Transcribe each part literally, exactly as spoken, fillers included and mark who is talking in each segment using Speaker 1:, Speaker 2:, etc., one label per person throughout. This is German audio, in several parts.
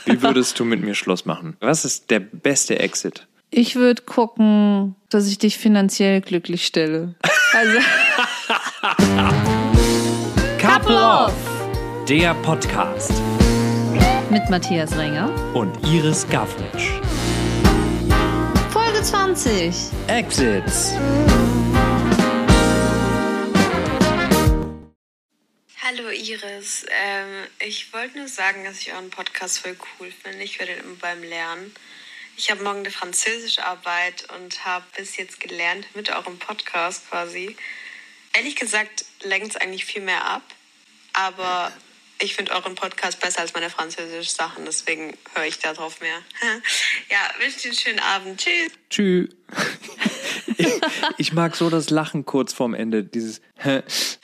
Speaker 1: Wie würdest du mit mir Schluss machen? Was ist der beste Exit?
Speaker 2: Ich würde gucken, dass ich dich finanziell glücklich stelle. Also
Speaker 1: Couple Off, der Podcast
Speaker 2: mit Matthias Renger
Speaker 1: und Iris Gavritsch.
Speaker 2: Folge zwanzig.
Speaker 1: Exits.
Speaker 3: Hallo Iris, ähm, ich wollte nur sagen, dass ich euren Podcast voll cool finde. Ich werde immer beim Lernen. Ich habe morgen eine Französischarbeit und habe bis jetzt gelernt mit eurem Podcast quasi. Ehrlich gesagt lenkt es eigentlich viel mehr ab, aber ich finde euren Podcast besser als meine französischen Sachen, deswegen höre ich da drauf mehr. Ja, wünsche dir einen schönen Abend. Tschüss.
Speaker 1: Tschüss. Ich, ich mag so das Lachen kurz vorm Ende, dieses Das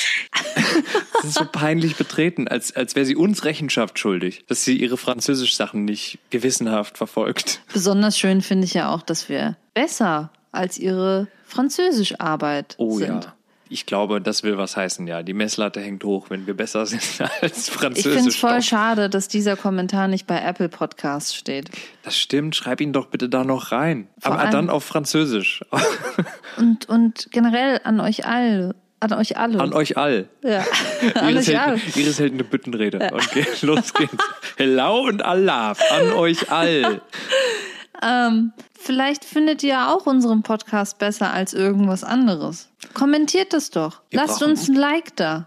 Speaker 1: ist so peinlich betreten, als, als wäre sie uns Rechenschaft schuldig, dass sie ihre Französisch-Sachen nicht gewissenhaft verfolgt.
Speaker 2: Besonders schön finde ich ja auch, dass wir besser als ihre Französischarbeit
Speaker 1: oh,
Speaker 2: sind.
Speaker 1: Oh ja. Ich glaube, das will was heißen, ja. Die Messlatte hängt hoch, wenn wir besser sind als Französisch.
Speaker 2: Ich finde es voll schade, dass dieser Kommentar nicht bei Apple Podcasts steht.
Speaker 1: Das stimmt, schreib ihn doch bitte da noch rein. Vor Aber dann auf Französisch.
Speaker 2: Und, und generell an euch alle. An euch alle.
Speaker 1: An euch all.
Speaker 2: Ja. An
Speaker 1: Iris,
Speaker 2: euch
Speaker 1: hält,
Speaker 2: all.
Speaker 1: Iris hält eine Büttenrede.
Speaker 2: Ja.
Speaker 1: Okay, los geht's. Hello und Allah. An euch all.
Speaker 2: Ähm, vielleicht findet ihr auch unseren Podcast besser als irgendwas anderes. Kommentiert es doch.
Speaker 1: Wir
Speaker 2: Lasst
Speaker 1: brauchen-
Speaker 2: uns ein Like da.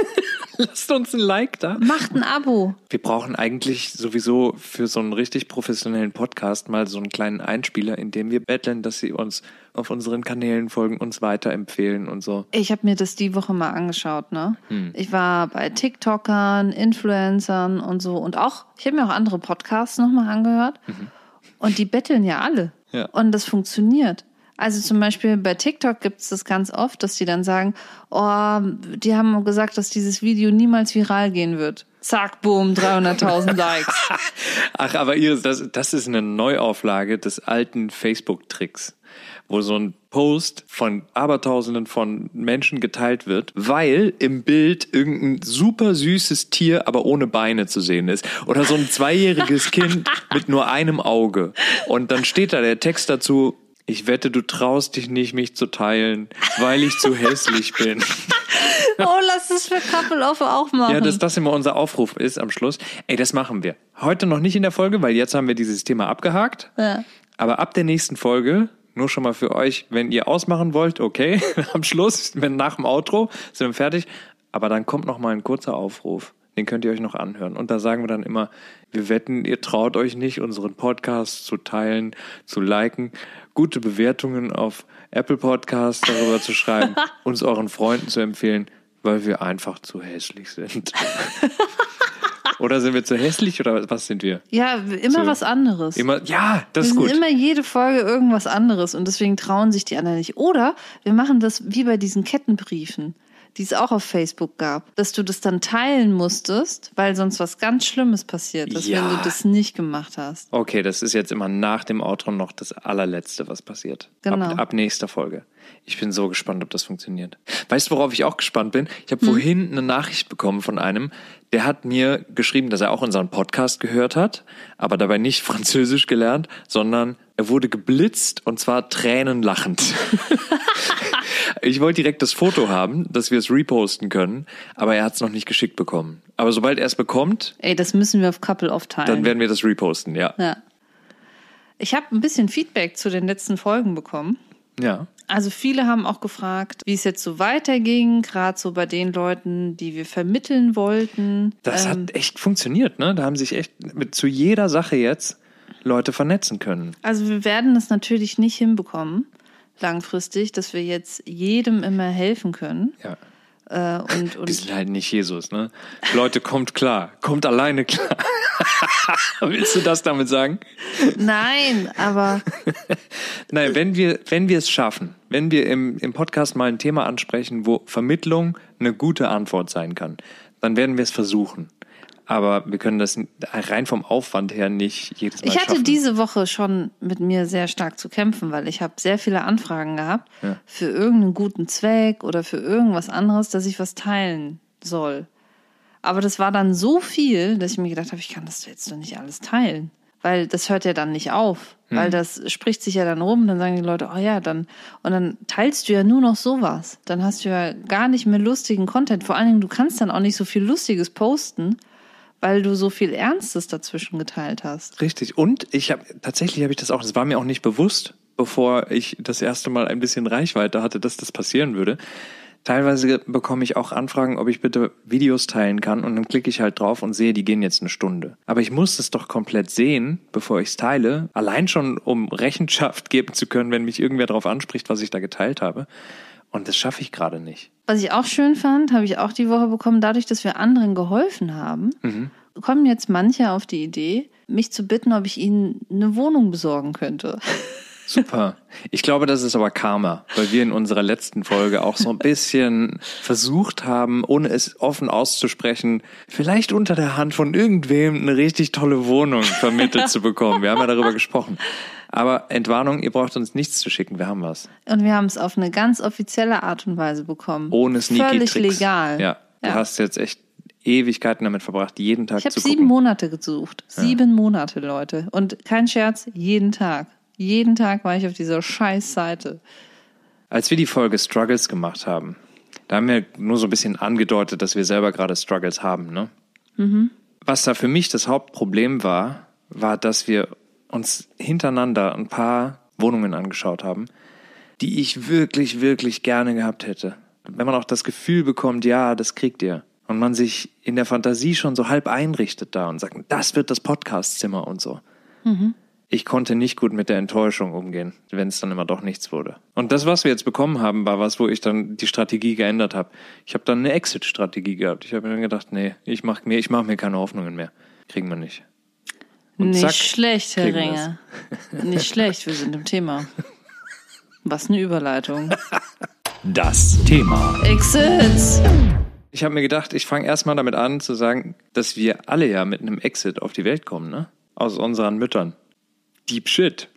Speaker 1: Lasst uns ein Like da.
Speaker 2: Macht ein Abo.
Speaker 1: Wir brauchen eigentlich sowieso für so einen richtig professionellen Podcast mal so einen kleinen Einspieler, in dem wir betteln, dass sie uns auf unseren Kanälen folgen, uns weiterempfehlen und so.
Speaker 2: Ich habe mir das die Woche mal angeschaut, ne?
Speaker 1: Hm.
Speaker 2: Ich war bei TikTokern, Influencern und so. Und auch, ich habe mir auch andere Podcasts nochmal angehört. Mhm. Und die betteln ja alle.
Speaker 1: Ja.
Speaker 2: Und das funktioniert. Also zum Beispiel bei TikTok gibt es das ganz oft, dass die dann sagen, oh, die haben gesagt, dass dieses Video niemals viral gehen wird. Zack, boom, dreihunderttausend Likes.
Speaker 1: Ach, aber Iris, das, das ist eine Neuauflage des alten Facebook-Tricks, wo so ein Post von Abertausenden von Menschen geteilt wird, weil im Bild irgendein super süßes Tier, aber ohne Beine zu sehen ist. Oder so ein zweijähriges Kind mit nur einem Auge. Und dann steht da der Text dazu: Ich wette, du traust dich nicht, mich zu teilen, weil ich zu hässlich bin.
Speaker 2: Oh, lass es für Couple Off auch machen.
Speaker 1: Ja, dass das immer unser Aufruf ist am Schluss. Ey, das machen wir. Heute noch nicht in der Folge, weil jetzt haben wir dieses Thema abgehakt.
Speaker 2: Ja.
Speaker 1: Aber ab der nächsten Folge, nur schon mal für euch, wenn ihr ausmachen wollt, okay, am Schluss, wenn nach dem Outro, sind wir fertig. Aber dann kommt noch mal ein kurzer Aufruf. Den könnt ihr euch noch anhören. Und da sagen wir dann immer, wir wetten, ihr traut euch nicht, unseren Podcast zu teilen, zu liken, gute Bewertungen auf Apple Podcasts darüber zu schreiben, uns euren Freunden zu empfehlen, weil wir einfach zu hässlich sind. Oder sind wir zu hässlich oder was sind wir?
Speaker 2: Ja, immer
Speaker 1: So.
Speaker 2: was anderes.
Speaker 1: Immer, ja, das
Speaker 2: wir
Speaker 1: ist
Speaker 2: sind
Speaker 1: gut.
Speaker 2: immer jede Folge irgendwas anderes und deswegen trauen sich die anderen nicht. Oder wir machen das wie bei diesen Kettenbriefen, die es auch auf Facebook gab, dass du das dann teilen musstest, weil sonst was ganz Schlimmes passiert ist,
Speaker 1: Ja.
Speaker 2: wenn du das nicht gemacht hast.
Speaker 1: Okay, das ist jetzt immer nach dem Outro noch das allerletzte, was passiert.
Speaker 2: Genau.
Speaker 1: Ab, ab nächster Folge. Ich bin so gespannt, ob das funktioniert. Weißt du, worauf ich auch gespannt bin? Ich habe hm. vorhin eine Nachricht bekommen von einem, der hat mir geschrieben, dass er auch unseren Podcast gehört hat, aber dabei nicht Französisch gelernt, sondern er wurde geblitzt und zwar tränenlachend. Ich wollte direkt das Foto haben, dass wir es reposten können, aber er hat es noch nicht geschickt bekommen. Aber sobald er es bekommt,
Speaker 2: Ey, das müssen wir auf Couple Off teilen.
Speaker 1: dann werden wir das reposten, ja.
Speaker 2: Ja. Ich habe ein bisschen Feedback zu den letzten Folgen bekommen.
Speaker 1: Ja.
Speaker 2: Also viele haben auch gefragt, wie es jetzt so weiterging, gerade so bei den Leuten, die wir vermitteln wollten.
Speaker 1: Das
Speaker 2: Ähm,
Speaker 1: hat echt funktioniert, ne? Da haben sich echt mit zu jeder Sache jetzt Leute vernetzen können.
Speaker 2: Also wir werden es natürlich nicht hinbekommen, langfristig, dass wir jetzt jedem immer helfen können.
Speaker 1: Ja.
Speaker 2: Äh, und,
Speaker 1: Wir
Speaker 2: und
Speaker 1: sind halt nicht Jesus, ne? Leute, kommt klar. Kommt alleine klar. Willst du das damit sagen?
Speaker 2: nein, aber
Speaker 1: Nein, wenn wir, wenn wir es schaffen, wenn wir im, im Podcast mal ein Thema ansprechen, wo Vermittlung eine gute Antwort sein kann, dann werden wir es versuchen. Aber wir können das rein vom Aufwand her nicht jedes Mal
Speaker 2: ich hatte
Speaker 1: schaffen.
Speaker 2: diese Woche schon mit mir sehr stark zu kämpfen, weil ich habe sehr viele Anfragen gehabt
Speaker 1: Ja.
Speaker 2: für irgendeinen guten Zweck oder für irgendwas anderes, dass ich was teilen soll. Aber das war dann so viel, dass ich mir gedacht habe, ich kann das jetzt doch nicht alles teilen. Weil das hört ja dann nicht auf. Hm. Weil das spricht sich ja dann rum. Dann sagen die Leute, oh ja, dann. Und dann teilst du ja nur noch sowas. Dann hast du ja gar nicht mehr lustigen Content. Vor allen Dingen, du kannst dann auch nicht so viel Lustiges posten, weil du so viel Ernstes dazwischen geteilt hast.
Speaker 1: Richtig. Und ich habe tatsächlich habe ich das auch, das war mir auch nicht bewusst, bevor ich das erste Mal ein bisschen Reichweite hatte, dass das passieren würde. Teilweise bekomme ich auch Anfragen, ob ich bitte Videos teilen kann und dann klicke ich halt drauf und sehe, die gehen jetzt eine Stunde. Aber ich muss es doch komplett sehen, bevor ich es teile. Allein schon, um Rechenschaft geben zu können, wenn mich irgendwer darauf anspricht, was ich da geteilt habe. Und das schaffe ich gerade nicht.
Speaker 2: Was ich auch schön fand, habe ich auch die Woche bekommen, dadurch, dass wir anderen geholfen haben, mhm. kommen jetzt manche auf die Idee, mich zu bitten, ob ich ihnen eine Wohnung besorgen könnte.
Speaker 1: Super. Ich glaube, das ist aber Karma, weil wir in unserer letzten Folge auch so ein bisschen versucht haben, ohne es offen auszusprechen, vielleicht unter der Hand von irgendwem eine richtig tolle Wohnung vermittelt zu bekommen. Wir haben ja darüber gesprochen. Aber Entwarnung, ihr braucht uns nichts zu schicken, wir haben was.
Speaker 2: Und wir haben es auf eine ganz offizielle Art und Weise bekommen.
Speaker 1: Ohne Sneaky-Tricks.
Speaker 2: Völlig legal.
Speaker 1: Ja, du ja. hast jetzt echt Ewigkeiten damit verbracht, jeden Tag
Speaker 2: ich hab
Speaker 1: zu gucken.
Speaker 2: Ich habe sieben Monate gesucht. Sieben ja. Monate, Leute. Und kein Scherz, jeden Tag. Jeden Tag war ich auf dieser scheiß Seite.
Speaker 1: Als wir die Folge Struggles gemacht haben, da haben wir nur so ein bisschen angedeutet, dass wir selber gerade Struggles haben, ne? Mhm. Was da für mich das Hauptproblem war, war, dass wir uns hintereinander ein paar Wohnungen angeschaut haben, die ich wirklich, wirklich gerne gehabt hätte. Wenn man auch das Gefühl bekommt, ja, das kriegt ihr. Und man sich in der Fantasie schon so halb einrichtet da und sagt, das wird das Podcastzimmer und so. Mhm. Ich konnte nicht gut mit der Enttäuschung umgehen, wenn es dann immer doch nichts wurde. Und das, was wir jetzt bekommen haben, war was, wo ich dann die Strategie geändert habe. Ich habe dann eine Exit-Strategie gehabt. Ich habe mir dann gedacht, nee, ich mache mir, ich mach mir keine Hoffnungen mehr. Kriegen wir nicht.
Speaker 2: Und nicht zack, schlecht, Herr Ringer. Nicht schlecht, wir sind im Thema. Was eine Überleitung.
Speaker 1: Das Thema.
Speaker 2: Exits.
Speaker 1: Ich habe mir gedacht, ich fange erstmal damit an zu sagen, dass wir alle ja mit einem Exit auf die Welt kommen, ne? Aus unseren Müttern. Deep Shit.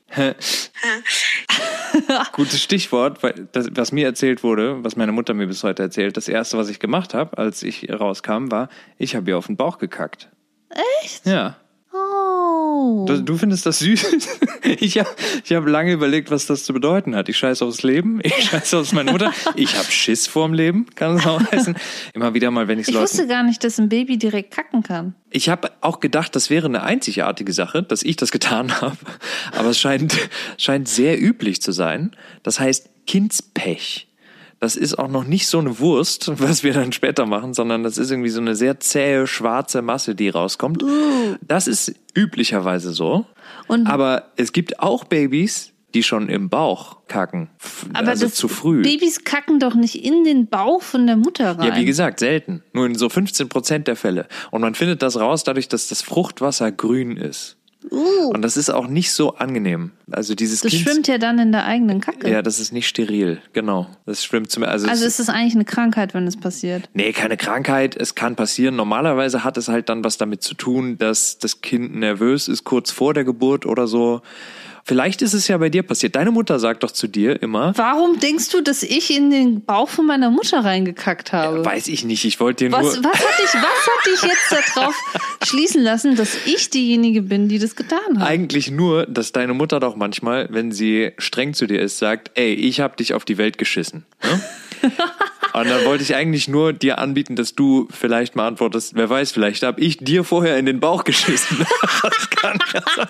Speaker 1: Gutes Stichwort, weil das, was mir erzählt wurde, was meine Mutter mir bis heute erzählt, das erste, was ich gemacht habe, als ich rauskam, war, ich habe ihr auf den Bauch gekackt.
Speaker 2: Echt?
Speaker 1: Ja.
Speaker 2: Oh.
Speaker 1: Du, du findest das süß? Ich habe ich hab lange überlegt, was das zu bedeuten hat. Ich scheiße aufs Leben, ich scheiße auf meine Mutter, ich habe Schiss vorm Leben, kann es auch heißen. Immer wieder mal, wenn ich's
Speaker 2: ich
Speaker 1: Leuten...
Speaker 2: Ich wusste gar nicht, dass ein Baby direkt kacken kann.
Speaker 1: Ich habe auch gedacht, das wäre eine einzigartige Sache, dass ich das getan habe. Aber es scheint, scheint sehr üblich zu sein. Das heißt Kindspech. Das ist auch noch nicht so eine Wurst, was wir dann später machen, sondern das ist irgendwie so eine sehr zähe, schwarze Masse, die rauskommt.
Speaker 2: Uh.
Speaker 1: Das ist üblicherweise so. Und aber es gibt auch Babys, die schon im Bauch kacken.
Speaker 2: Aber
Speaker 1: also
Speaker 2: das
Speaker 1: zu früh.
Speaker 2: Babys kacken doch nicht in den Bauch von der Mutter rein.
Speaker 1: Ja, wie gesagt, selten. Nur in so fünfzehn Prozent der Fälle. Und man findet das raus dadurch, dass das Fruchtwasser grün ist.
Speaker 2: Uh.
Speaker 1: Und das ist auch nicht so angenehm. Also dieses
Speaker 2: Das
Speaker 1: Kind,
Speaker 2: schwimmt ja dann in der eigenen Kacke.
Speaker 1: Ja, das ist nicht steril, genau. Das schwimmt zum also,
Speaker 2: also ist es eigentlich eine Krankheit, wenn es passiert?
Speaker 1: Nee, keine Krankheit, es kann passieren. Normalerweise hat es halt dann was damit zu tun, dass das Kind nervös ist kurz vor der Geburt oder so. Vielleicht ist es ja bei dir passiert. Deine Mutter sagt doch zu dir immer...
Speaker 2: Warum denkst du, dass ich in den Bauch von meiner Mutter reingekackt habe?
Speaker 1: Ja, weiß ich nicht, ich wollte dir
Speaker 2: was,
Speaker 1: nur...
Speaker 2: Was hat dich, was hat dich jetzt darauf schließen lassen, dass ich diejenige bin, die das getan hat?
Speaker 1: Eigentlich nur, dass deine Mutter doch manchmal, wenn sie streng zu dir ist, sagt, ey, ich hab dich auf die Welt geschissen. Ne? Und dann wollte ich eigentlich nur dir anbieten, dass du vielleicht mal antwortest, wer weiß, vielleicht habe ich dir vorher in den Bauch geschissen. Das kann ja sein.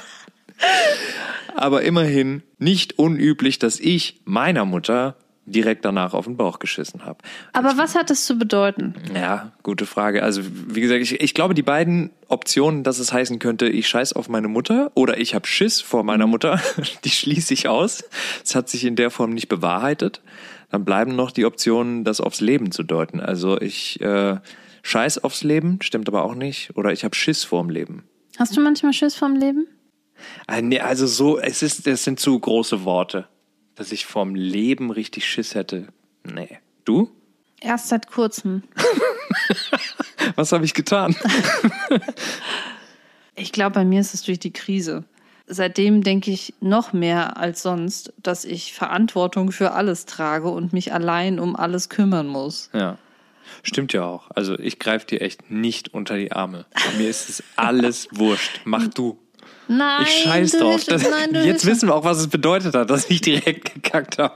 Speaker 1: Aber immerhin nicht unüblich, dass ich meiner Mutter direkt danach auf den Bauch geschissen habe.
Speaker 2: Aber was hat das zu bedeuten?
Speaker 1: Ja, gute Frage. Also wie gesagt, ich, ich glaube, die beiden Optionen, dass es heißen könnte, ich scheiß auf meine Mutter oder ich habe Schiss vor meiner Mutter, die schließe ich aus. Es hat sich in der Form nicht bewahrheitet. Dann bleiben noch die Optionen, das aufs Leben zu deuten. Also ich äh, scheiß aufs Leben, stimmt aber auch nicht. Oder ich habe Schiss vorm Leben.
Speaker 2: Hast du manchmal Schiss vorm Leben?
Speaker 1: Also so, es ist, es sind zu große Worte, dass ich vom Leben richtig Schiss hätte. Nee. Du?
Speaker 2: Erst seit kurzem.
Speaker 1: Was habe ich getan?
Speaker 2: Ich glaube, bei mir ist es durch die Krise. Seitdem denke ich noch mehr als sonst, dass ich Verantwortung für alles trage und mich allein um alles kümmern muss.
Speaker 1: Ja. Stimmt ja auch. Also ich greife dir echt nicht unter die Arme. Mir ist es alles wurscht. Mach du.
Speaker 2: Nein,
Speaker 1: Ich scheiß
Speaker 2: du
Speaker 1: drauf.
Speaker 2: hilfst-
Speaker 1: Das,
Speaker 2: nein, du
Speaker 1: jetzt
Speaker 2: hilfst-
Speaker 1: wissen wir auch, was es bedeutet hat, dass ich direkt gekackt habe.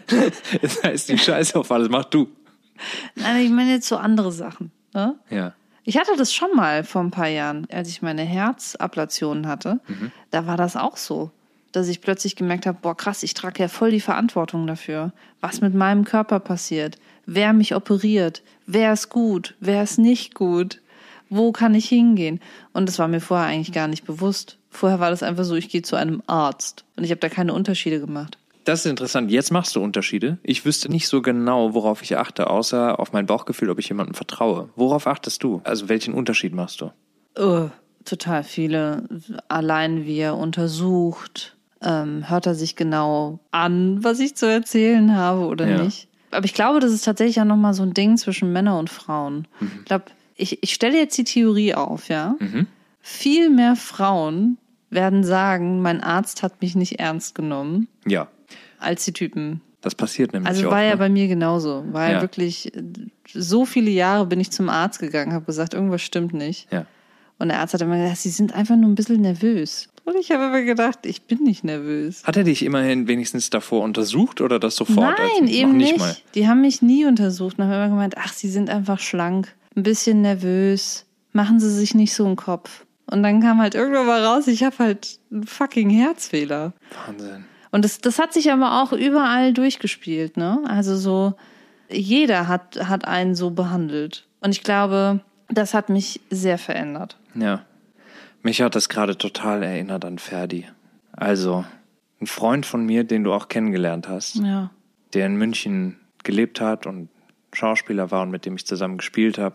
Speaker 1: Das heißt, ich scheiße auf alles. Mach du.
Speaker 2: Nein, ich meine jetzt so andere Sachen. Ne?
Speaker 1: Ja.
Speaker 2: Ich hatte das schon mal vor ein paar Jahren, als ich meine Herzablationen hatte. Mhm. Da war das auch so, dass ich plötzlich gemerkt habe, boah krass, ich trage ja voll die Verantwortung dafür, was mit meinem Körper passiert, wer mich operiert, wer ist gut, wer ist nicht gut, wo kann ich hingehen? Und das war mir vorher eigentlich gar nicht bewusst. Vorher war das einfach so, ich gehe zu einem Arzt und ich habe da keine Unterschiede gemacht.
Speaker 1: Das ist interessant. Jetzt machst du Unterschiede. Ich wüsste nicht so genau, worauf ich achte, außer auf mein Bauchgefühl, ob ich jemandem vertraue. Worauf achtest du? Also welchen Unterschied machst du?
Speaker 2: Oh, total viele. Allein wie er untersucht, ähm, hört er sich genau an, was ich zu erzählen habe oder
Speaker 1: Ja.
Speaker 2: nicht. Aber ich glaube, das ist tatsächlich ja nochmal so ein Ding zwischen Männern und Frauen. Mhm. Ich glaube, ich, ich stelle jetzt die Theorie auf, ja.
Speaker 1: Mhm.
Speaker 2: Viel mehr Frauen werden sagen, mein Arzt hat mich nicht ernst genommen,
Speaker 1: Ja,
Speaker 2: als die Typen.
Speaker 1: das passiert nämlich
Speaker 2: Also
Speaker 1: oft.
Speaker 2: war ja
Speaker 1: ne?
Speaker 2: bei mir genauso. War ja
Speaker 1: Ja.
Speaker 2: wirklich, so viele Jahre bin ich zum Arzt gegangen, habe gesagt, irgendwas stimmt nicht.
Speaker 1: Ja.
Speaker 2: Und der Arzt hat immer gesagt, sie sind einfach nur ein bisschen nervös. Und ich habe immer gedacht, ich bin nicht nervös.
Speaker 1: Hat er dich immerhin wenigstens davor untersucht oder das sofort?
Speaker 2: Nein,
Speaker 1: als,
Speaker 2: eben
Speaker 1: noch nicht.
Speaker 2: nicht.
Speaker 1: Mal?
Speaker 2: Die haben mich nie untersucht und haben immer gemeint, ach, sie sind einfach schlank, ein bisschen nervös, machen sie sich nicht so einen Kopf. Und dann kam halt irgendwann mal raus, ich habe halt einen fucking Herzfehler.
Speaker 1: Wahnsinn.
Speaker 2: Und das, das hat sich aber auch überall durchgespielt, ne? Also so, jeder hat, hat einen so behandelt. Und ich glaube, das hat mich sehr verändert.
Speaker 1: Ja. Mich hat das gerade total erinnert an Ferdi. Also, ein Freund von mir, den du auch kennengelernt hast,
Speaker 2: Ja.
Speaker 1: der in München gelebt hat und Schauspieler war und mit dem ich zusammen gespielt habe,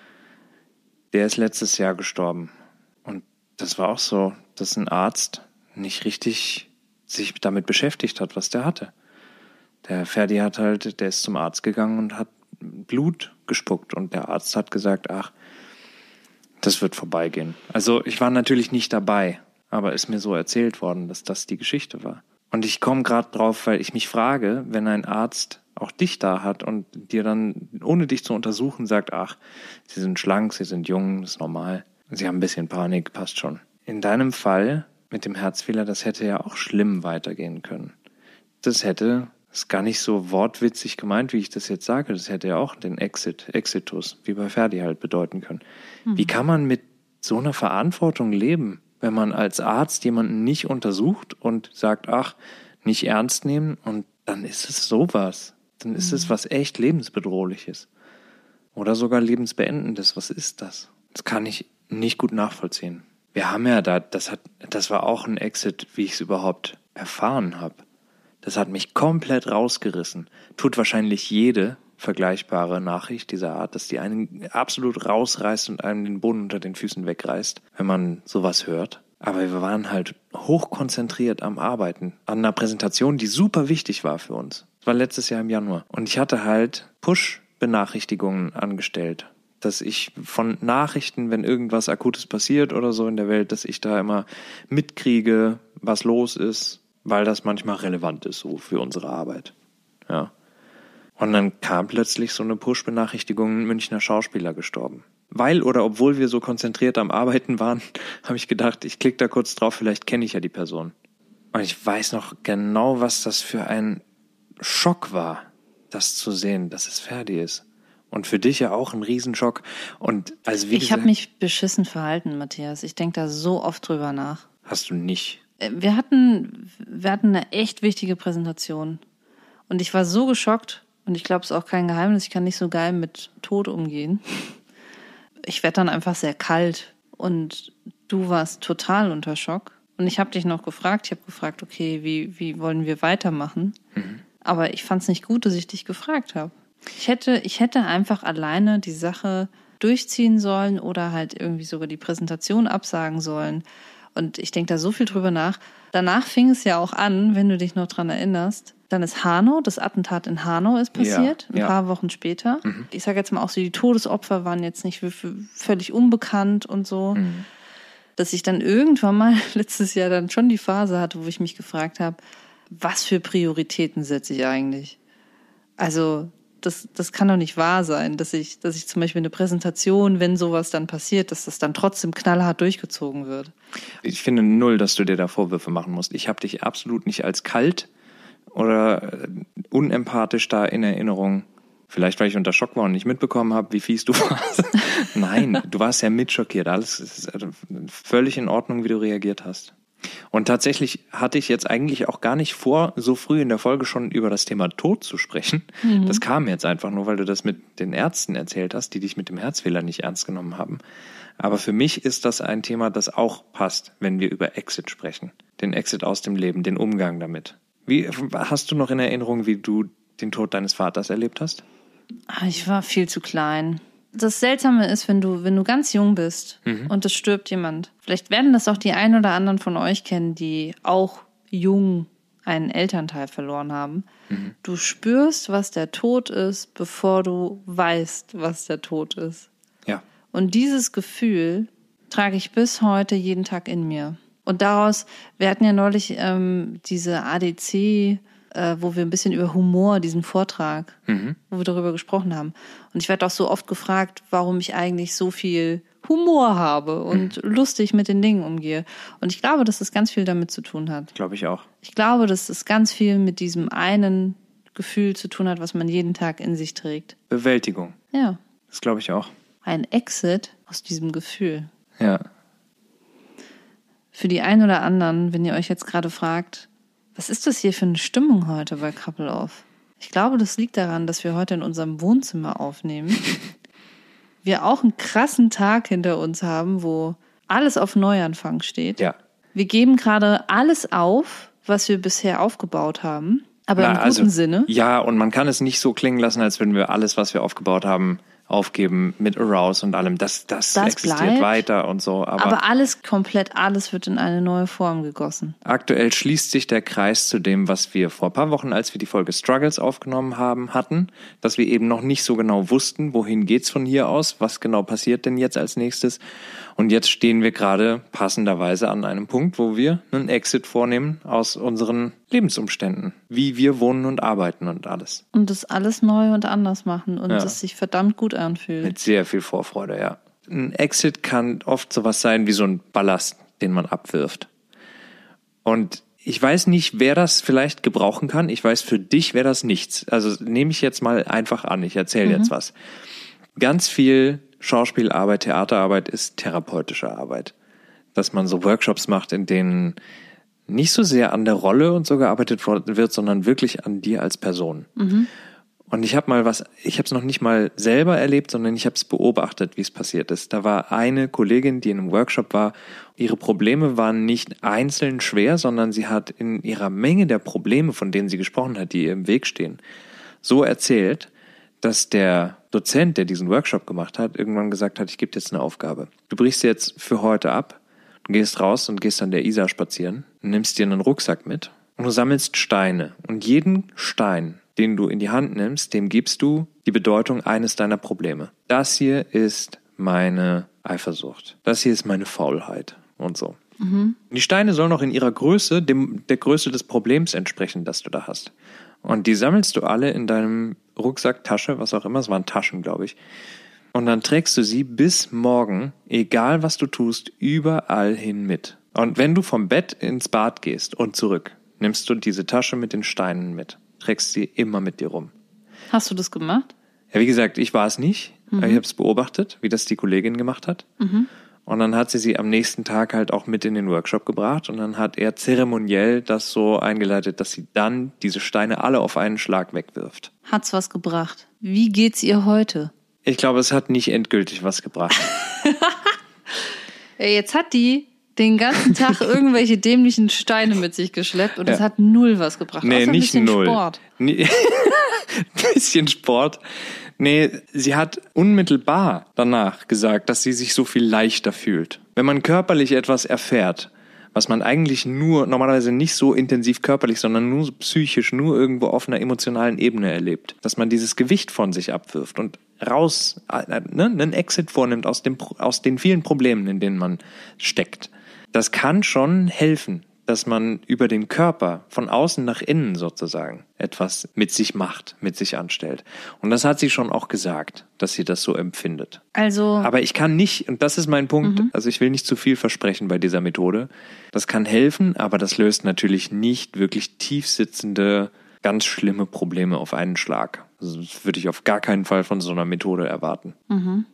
Speaker 1: der ist letztes Jahr gestorben. Und das war auch so, dass ein Arzt nicht richtig sich damit beschäftigt hat, was der hatte. Der Ferdi hat halt, der ist zum Arzt gegangen und hat Blut gespuckt und der Arzt hat gesagt, ach, das wird vorbeigehen. Also ich war natürlich nicht dabei, aber ist mir so erzählt worden, dass das die Geschichte war. Und ich komme gerade drauf, weil ich mich frage, wenn ein Arzt auch dich da hat und dir dann, ohne dich zu untersuchen, sagt, ach, sie sind schlank, sie sind jung, das ist normal. Sie haben ein bisschen Panik, passt schon. In deinem Fall mit dem Herzfehler, das hätte ja auch schlimm weitergehen können. Das hätte, das ist gar nicht so wortwitzig gemeint, wie ich das jetzt sage, das hätte ja auch den Exit, Exitus, wie bei Ferdi halt bedeuten können. Mhm. Wie kann man mit so einer Verantwortung leben, wenn man als Arzt jemanden nicht untersucht und sagt, ach, nicht ernst nehmen und dann ist es sowas. Dann ist mhm. es was echt lebensbedrohliches. Oder sogar lebensbeendendes. Was ist das? Das kann ich nicht gut nachvollziehen. Wir haben ja da, das hat, das war auch ein Exit, wie ich es überhaupt erfahren habe. Das hat mich komplett rausgerissen. Tut wahrscheinlich jede vergleichbare Nachricht dieser Art, dass die einen absolut rausreißt und einem den Boden unter den Füßen wegreißt, wenn man sowas hört. Aber wir waren halt hochkonzentriert am Arbeiten, an einer Präsentation, die super wichtig war für uns. Das war letztes Jahr im Januar. Und ich hatte halt Push-Benachrichtigungen angestellt, dass ich von Nachrichten, wenn irgendwas Akutes passiert oder so in der Welt, dass ich da immer mitkriege, was los ist, weil das manchmal relevant ist so für unsere Arbeit. Ja. Und dann kam plötzlich so eine Push-Benachrichtigung, ein Münchner Schauspieler gestorben. Weil oder obwohl wir so konzentriert am Arbeiten waren, habe ich gedacht, ich klicke da kurz drauf, vielleicht kenne ich ja die Person. Und ich weiß noch genau, was das für ein Schock war, das zu sehen, dass es Ferdi ist. Und für dich ja auch ein Riesenschock. Und also wie
Speaker 2: ich habe mich beschissen verhalten, Matthias. Ich denke da so oft drüber nach.
Speaker 1: Hast du nicht?
Speaker 2: Wir hatten, wir hatten eine echt wichtige Präsentation. Und ich war so geschockt. Und ich glaube, es ist auch kein Geheimnis. Ich kann nicht so geil mit Tod umgehen. Ich werde dann einfach sehr kalt. Und du warst total unter Schock. Und ich habe dich noch gefragt. Ich habe gefragt, okay, wie, wie wollen wir weitermachen? Mhm. Aber ich fand es nicht gut, dass ich dich gefragt habe. Ich hätte, ich hätte einfach alleine die Sache durchziehen sollen oder halt irgendwie sogar die Präsentation absagen sollen. Und ich denke da so viel drüber nach. Danach fing es ja auch an, wenn du dich noch dran erinnerst. Dann ist Hanau, das Attentat in Hanau ist passiert, ja, ein ja. paar Wochen später. Mhm. Ich sage jetzt mal auch so, die Todesopfer waren jetzt nicht völlig unbekannt und so. Mhm. Dass ich dann irgendwann mal letztes Jahr dann schon die Phase hatte, wo ich mich gefragt habe, was für Prioritäten setze ich eigentlich? Also das, das kann doch nicht wahr sein, dass ich, dass ich zum Beispiel eine Präsentation, wenn sowas dann passiert, dass das dann trotzdem knallhart durchgezogen wird.
Speaker 1: Ich finde null, dass du dir da Vorwürfe machen musst. Ich habe dich absolut nicht als kalt oder unempathisch da in Erinnerung. Vielleicht, weil ich unter Schock war und nicht mitbekommen habe, wie fies du warst. Nein, du warst ja mitschockiert. Alles ist völlig in Ordnung, wie du reagiert hast. Und tatsächlich hatte ich jetzt eigentlich auch gar nicht vor, so früh in der Folge schon über das Thema Tod zu sprechen. Mhm. Das kam jetzt einfach nur, weil du das mit den Ärzten erzählt hast, die dich mit dem Herzfehler nicht ernst genommen haben. Aber für mich ist das ein Thema, das auch passt, wenn wir über Exit sprechen. Den Exit aus dem Leben, den Umgang damit. Wie hast du noch in Erinnerung, wie du den Tod deines Vaters erlebt hast?
Speaker 2: Ich war viel zu klein. Das Seltsame ist, wenn du, wenn du ganz jung bist mhm. und es stirbt jemand. Vielleicht werden das auch die ein oder anderen von euch kennen, die auch jung einen Elternteil verloren haben. Mhm. Du spürst, was der Tod ist, bevor du weißt, was der Tod ist.
Speaker 1: Ja.
Speaker 2: Und dieses Gefühl trage ich bis heute jeden Tag in mir. Und daraus, wir hatten ja neulich ähm, diese A D C, äh, wo wir ein bisschen über Humor, diesen Vortrag, mhm. wo wir darüber gesprochen haben. Und ich werde auch so oft gefragt, warum ich eigentlich so viel Humor habe und mhm. lustig mit den Dingen umgehe. Und ich glaube, dass das ganz viel damit zu tun hat.
Speaker 1: Glaube ich auch.
Speaker 2: Ich glaube, dass das ganz viel mit diesem einen Gefühl zu tun hat, was man jeden Tag in sich trägt.
Speaker 1: Bewältigung.
Speaker 2: Ja.
Speaker 1: Das glaube ich auch.
Speaker 2: Ein Exit aus diesem Gefühl.
Speaker 1: Ja.
Speaker 2: Für die einen oder anderen, wenn ihr euch jetzt gerade fragt, was ist das hier für eine Stimmung heute bei Couple Off? Ich glaube, das liegt daran, dass wir heute in unserem Wohnzimmer aufnehmen. Wir auch einen krassen Tag hinter uns haben, wo alles auf Neuanfang steht.
Speaker 1: Ja.
Speaker 2: Wir geben gerade alles auf, was wir bisher aufgebaut haben, aber Na, im guten
Speaker 1: also,
Speaker 2: Sinne.
Speaker 1: Ja, und man kann es nicht so klingen lassen, als würden wir alles, was wir aufgebaut haben, aufgeben mit Arouse und allem. Das, das, das existiert bleibt weiter und so. Aber,
Speaker 2: aber alles, komplett alles wird in eine neue Form gegossen.
Speaker 1: Aktuell schließt sich der Kreis zu dem, was wir vor ein paar Wochen, als wir die Folge Struggles aufgenommen haben, hatten, dass wir eben noch nicht so genau wussten, wohin geht's von hier aus, was genau passiert denn jetzt als nächstes. Und jetzt stehen wir gerade passenderweise an einem Punkt, wo wir einen Exit vornehmen aus unseren Lebensumständen, wie wir wohnen und arbeiten und alles.
Speaker 2: Und das alles neu und anders machen und ja. das sich verdammt gut anfühlt.
Speaker 1: Mit sehr viel Vorfreude, ja. Ein Exit kann oft sowas sein wie so ein Ballast, den man abwirft. Und ich weiß nicht, wer das vielleicht gebrauchen kann. Ich weiß, für dich wäre das nichts. Also nehme ich jetzt mal einfach an, ich erzähle mhm. jetzt was. Ganz viel Schauspielarbeit, Theaterarbeit ist therapeutische Arbeit. Dass man so Workshops macht, in denen nicht so sehr an der Rolle und so gearbeitet wird, sondern wirklich an dir als Person. Mhm. Und ich habe mal was, ich habe es noch nicht mal selber erlebt, sondern ich habe es beobachtet, wie es passiert ist. Da war eine Kollegin, die in einem Workshop war. Ihre Probleme waren nicht einzeln schwer, sondern sie hat in ihrer Menge der Probleme, von denen sie gesprochen hat, die ihr im Weg stehen, so erzählt, dass der Dozent, der diesen Workshop gemacht hat, irgendwann gesagt hat, ich gebe dir jetzt eine Aufgabe. Du brichst jetzt für heute ab, du gehst raus und gehst an der Isar spazieren, nimmst dir einen Rucksack mit und du sammelst Steine. Und jeden Stein, den du in die Hand nimmst, dem gibst du die Bedeutung eines deiner Probleme. Das hier ist meine Eifersucht. Das hier ist meine Faulheit und so. Mhm. Die Steine sollen auch in ihrer Größe dem, der Größe des Problems entsprechen, das du da hast. Und die sammelst du alle in deinem Rucksack, Tasche, was auch immer. Es waren Taschen, glaube ich. Und dann trägst du sie bis morgen, egal was du tust, überall hin mit. Und wenn du vom Bett ins Bad gehst und zurück, nimmst du diese Tasche mit den Steinen mit. Trägst sie immer mit dir rum.
Speaker 2: Hast du das gemacht?
Speaker 1: Ja, wie gesagt, ich war es nicht. Mhm. Ich habe es beobachtet, wie das die Kollegin gemacht hat. Mhm. Und dann hat sie sie am nächsten Tag halt auch mit in den Workshop gebracht. Und dann hat er zeremoniell das so eingeleitet, dass sie dann diese Steine alle auf einen Schlag wegwirft.
Speaker 2: Hat's was gebracht? Wie geht's ihr heute?
Speaker 1: Ich glaube, es hat nicht endgültig was gebracht.
Speaker 2: Jetzt hat die den ganzen Tag irgendwelche dämlichen Steine mit sich geschleppt und es ja. hat null was gebracht.
Speaker 1: Nee,
Speaker 2: außer
Speaker 1: nicht
Speaker 2: ein bisschen
Speaker 1: null.
Speaker 2: Sport.
Speaker 1: Nee, bisschen Sport. Nee, sie hat unmittelbar danach gesagt, dass sie sich so viel leichter fühlt. Wenn man körperlich etwas erfährt, was man eigentlich nur, normalerweise nicht so intensiv körperlich, sondern nur psychisch, nur irgendwo auf einer emotionalen Ebene erlebt, dass man dieses Gewicht von sich abwirft und raus, ne, einen Exit vornimmt aus dem, aus den vielen Problemen, in denen man steckt. Das kann schon helfen, dass man über den Körper von außen nach innen sozusagen etwas mit sich macht, mit sich anstellt. Und das hat sie schon auch gesagt, dass sie das so empfindet.
Speaker 2: Also.
Speaker 1: Aber ich kann nicht, und das ist mein Punkt,
Speaker 2: Mhm.
Speaker 1: also ich will nicht zu viel versprechen bei dieser Methode. Das kann helfen, aber das löst natürlich nicht wirklich tiefsitzende, ganz schlimme Probleme auf einen Schlag. Also das würde ich auf gar keinen Fall von so einer Methode erwarten.
Speaker 2: Mhm.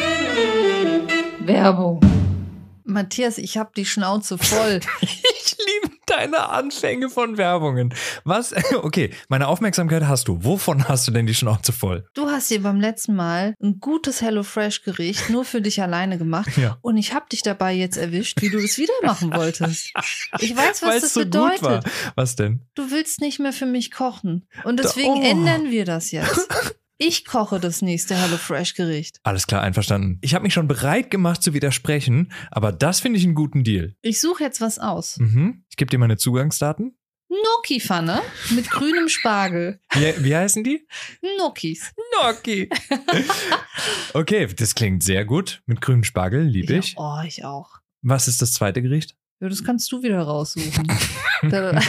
Speaker 2: Werbung. Matthias, ich hab die Schnauze voll.
Speaker 4: Ich liebe deine Anfänge von Werbungen. Was? Okay, meine Aufmerksamkeit hast du. Wovon hast du denn die Schnauze voll?
Speaker 2: Du hast dir beim letzten Mal ein gutes HelloFresh-Gericht nur für dich alleine gemacht.
Speaker 4: Ja.
Speaker 2: Und ich hab dich dabei jetzt erwischt, wie du es wieder machen wolltest. Ich weiß, was
Speaker 4: Weil es
Speaker 2: das
Speaker 4: so
Speaker 2: bedeutet.
Speaker 4: gut war. Was denn?
Speaker 2: Du willst nicht mehr für mich kochen. Und deswegen
Speaker 4: Oh.
Speaker 2: ändern wir das jetzt. Ich koche das nächste HelloFresh-Gericht.
Speaker 4: Alles klar, einverstanden. Ich habe mich schon bereit gemacht zu widersprechen, aber das finde ich einen guten Deal.
Speaker 2: Ich suche jetzt was aus.
Speaker 4: Mhm. Ich gebe dir meine Zugangsdaten.
Speaker 2: Gnocchi-Pfanne mit grünem Spargel.
Speaker 4: Wie, wie heißen die?
Speaker 2: Gnocchis.
Speaker 4: Gnocchi. Okay, das klingt sehr gut. Mit grünem Spargel, liebe ich.
Speaker 2: Ja, oh, ich auch.
Speaker 4: Was ist das zweite Gericht?
Speaker 2: Ja, das kannst du wieder raussuchen. Da-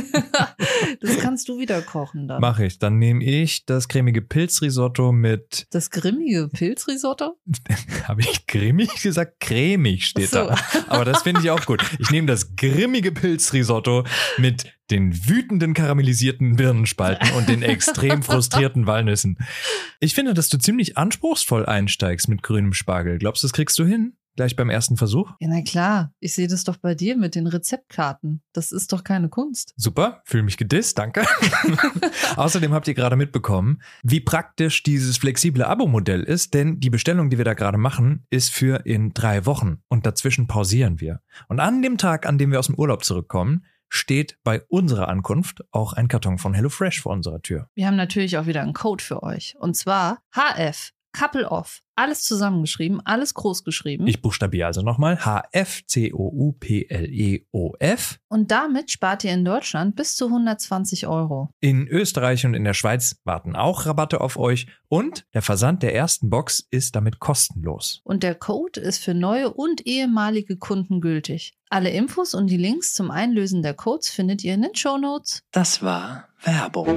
Speaker 2: Das kannst du wieder kochen dann.
Speaker 4: Mache ich. Dann nehme ich das cremige Pilzrisotto mit,
Speaker 2: Das grimmige Pilzrisotto?
Speaker 4: habe ich grimmig gesagt? Cremig steht
Speaker 2: Ach so.
Speaker 4: da. Aber das finde ich auch gut. Ich nehme das grimmige Pilzrisotto mit den wütenden karamellisierten Birnenspalten und den extrem frustrierten Walnüssen. Ich finde, dass du ziemlich anspruchsvoll einsteigst mit grünem Spargel. Glaubst du, das kriegst du hin? Gleich beim ersten Versuch?
Speaker 2: Ja, na klar. Ich sehe das doch bei dir mit den Rezeptkarten. Das ist doch keine Kunst.
Speaker 4: Super, fühle mich gedisst, danke. Außerdem habt ihr gerade mitbekommen, wie praktisch dieses flexible Abo-Modell ist, denn die Bestellung, die wir da gerade machen, ist für in drei Wochen und dazwischen pausieren wir. Und an dem Tag, an dem wir aus dem Urlaub zurückkommen, steht bei unserer Ankunft auch ein Karton von HelloFresh vor unserer Tür.
Speaker 2: Wir haben natürlich auch wieder einen Code für euch. Und zwar H F, Couple Off. Alles zusammengeschrieben, alles groß geschrieben.
Speaker 4: Ich buchstabiere also nochmal H F C O U P L E O F.
Speaker 2: Und damit spart ihr in Deutschland bis zu hundertzwanzig Euro.
Speaker 4: In Österreich und in der Schweiz warten auch Rabatte auf euch und der Versand der ersten Box ist damit kostenlos.
Speaker 2: Und der Code ist für neue und ehemalige Kunden gültig. Alle Infos und die Links zum Einlösen der Codes findet ihr in den Shownotes.
Speaker 1: Das war Werbung.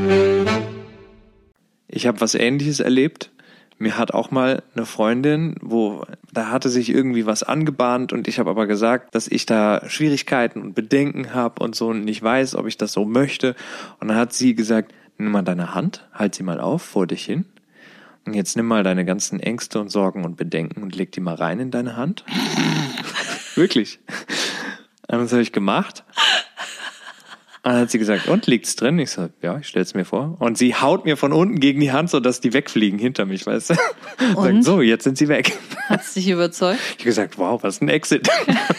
Speaker 1: Ich habe was Ähnliches erlebt. Mir hat auch mal eine Freundin, wo da hatte sich irgendwie was angebahnt und ich habe aber gesagt, dass ich da Schwierigkeiten und Bedenken habe und so und nicht weiß, ob ich das so möchte. Und dann hat sie gesagt, nimm mal deine Hand, halt sie mal auf vor dich hin und jetzt nimm mal deine ganzen Ängste und Sorgen und Bedenken und leg die mal rein in deine Hand. Wirklich. Und das habe ich gemacht. Und dann hat sie gesagt, und, liegt's drin? Ich so, ja, ich stell's mir vor. Und sie haut mir von unten gegen die Hand, sodass die wegfliegen hinter mich, weißt du? Und? Sagt, so, jetzt sind sie weg.
Speaker 2: Hat's dich überzeugt?
Speaker 1: Ich habe gesagt, wow, was ein Exit.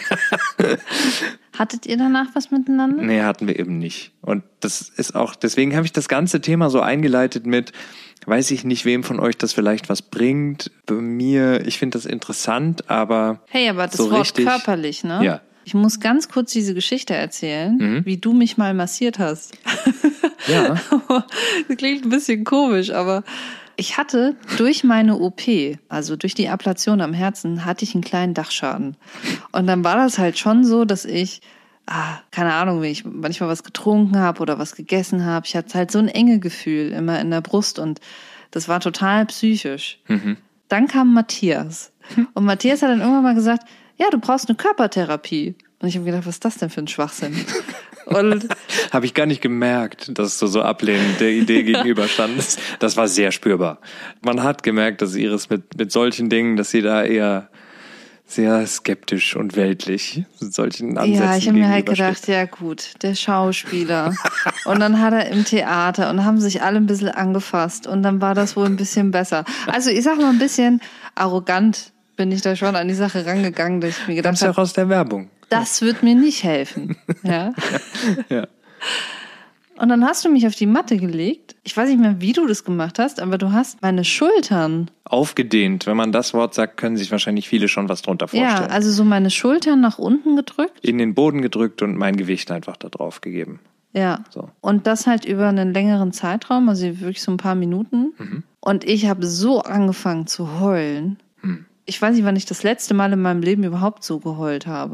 Speaker 2: Hattet ihr danach was miteinander?
Speaker 1: Nee, hatten wir eben nicht. Und das ist auch, deswegen habe ich das ganze Thema so eingeleitet mit, weiß ich nicht, wem von euch das vielleicht was bringt. Bei mir, ich finde das interessant, aber
Speaker 2: Hey, aber das
Speaker 1: so
Speaker 2: Wort
Speaker 1: richtig,
Speaker 2: körperlich, ne?
Speaker 1: Ja.
Speaker 2: Ich muss ganz kurz diese Geschichte erzählen,
Speaker 1: Mhm.
Speaker 2: wie du mich mal massiert hast.
Speaker 1: Ja.
Speaker 2: Das klingt ein bisschen komisch, aber ich hatte durch meine O P, also durch die Ablation am Herzen, hatte ich einen kleinen Dachschaden. Und dann war das halt schon so, dass ich, ah, keine Ahnung, wenn ich manchmal was getrunken habe oder was gegessen habe, ich hatte halt so ein enge Gefühl immer in der Brust und das war total psychisch.
Speaker 1: Mhm.
Speaker 2: Dann kam Matthias. Und Matthias hat dann irgendwann mal gesagt, ja, du brauchst eine Körpertherapie. Und ich habe gedacht, was ist das denn für ein Schwachsinn? Und
Speaker 1: Habe ich gar nicht gemerkt, dass du so ablehnend der Idee gegenüberstandest. Das war sehr spürbar. Man hat gemerkt, dass Iris mit, mit solchen Dingen, dass sie da eher sehr skeptisch und weltlich mit solchen Ansätzen
Speaker 2: ja, ich habe mir halt
Speaker 1: gegenübersteht.
Speaker 2: gedacht, ja gut, der Schauspieler. Und dann hat er im Theater und haben sich alle ein bisschen angefasst. Und dann war das wohl ein bisschen besser. Also ich sag mal ein bisschen arrogant bin ich da schon an die Sache rangegangen, dass ich mir gedacht
Speaker 1: Das ist ja
Speaker 2: habe,
Speaker 1: auch aus der Werbung.
Speaker 2: das wird mir nicht helfen. Ja.
Speaker 1: Ja.
Speaker 2: Und dann hast du mich auf die Matte gelegt. Ich weiß nicht mehr, wie du das gemacht hast, aber du hast meine Schultern.
Speaker 1: Aufgedehnt. Wenn man das Wort sagt, können sich wahrscheinlich viele schon was drunter vorstellen.
Speaker 2: Ja, also so meine Schultern nach unten gedrückt.
Speaker 1: In den Boden gedrückt und mein Gewicht einfach da drauf gegeben.
Speaker 2: Ja.
Speaker 1: So.
Speaker 2: Und das halt über einen längeren Zeitraum, also wirklich so ein paar Minuten.
Speaker 1: Mhm.
Speaker 2: Und ich habe so angefangen zu heulen.
Speaker 1: Hm.
Speaker 2: Ich weiß nicht, wann ich das letzte Mal in meinem Leben überhaupt so geheult habe.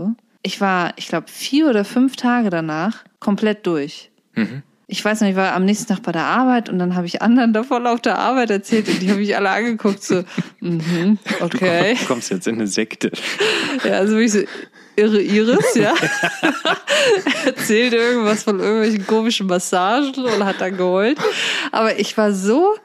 Speaker 2: Ich war, ich glaube, vier oder fünf Tage danach komplett durch.
Speaker 1: Mhm.
Speaker 2: Ich weiß noch, ich war am nächsten Tag bei der Arbeit und dann habe ich anderen davon auf der Arbeit erzählt und die habe ich alle angeguckt, so, mhm, okay.
Speaker 1: Du kommst jetzt in eine Sekte.
Speaker 2: Ja, also wie ich so, irre Iris, ja. Erzählt irgendwas von irgendwelchen komischen Massagen und hat dann geheult. Aber ich war so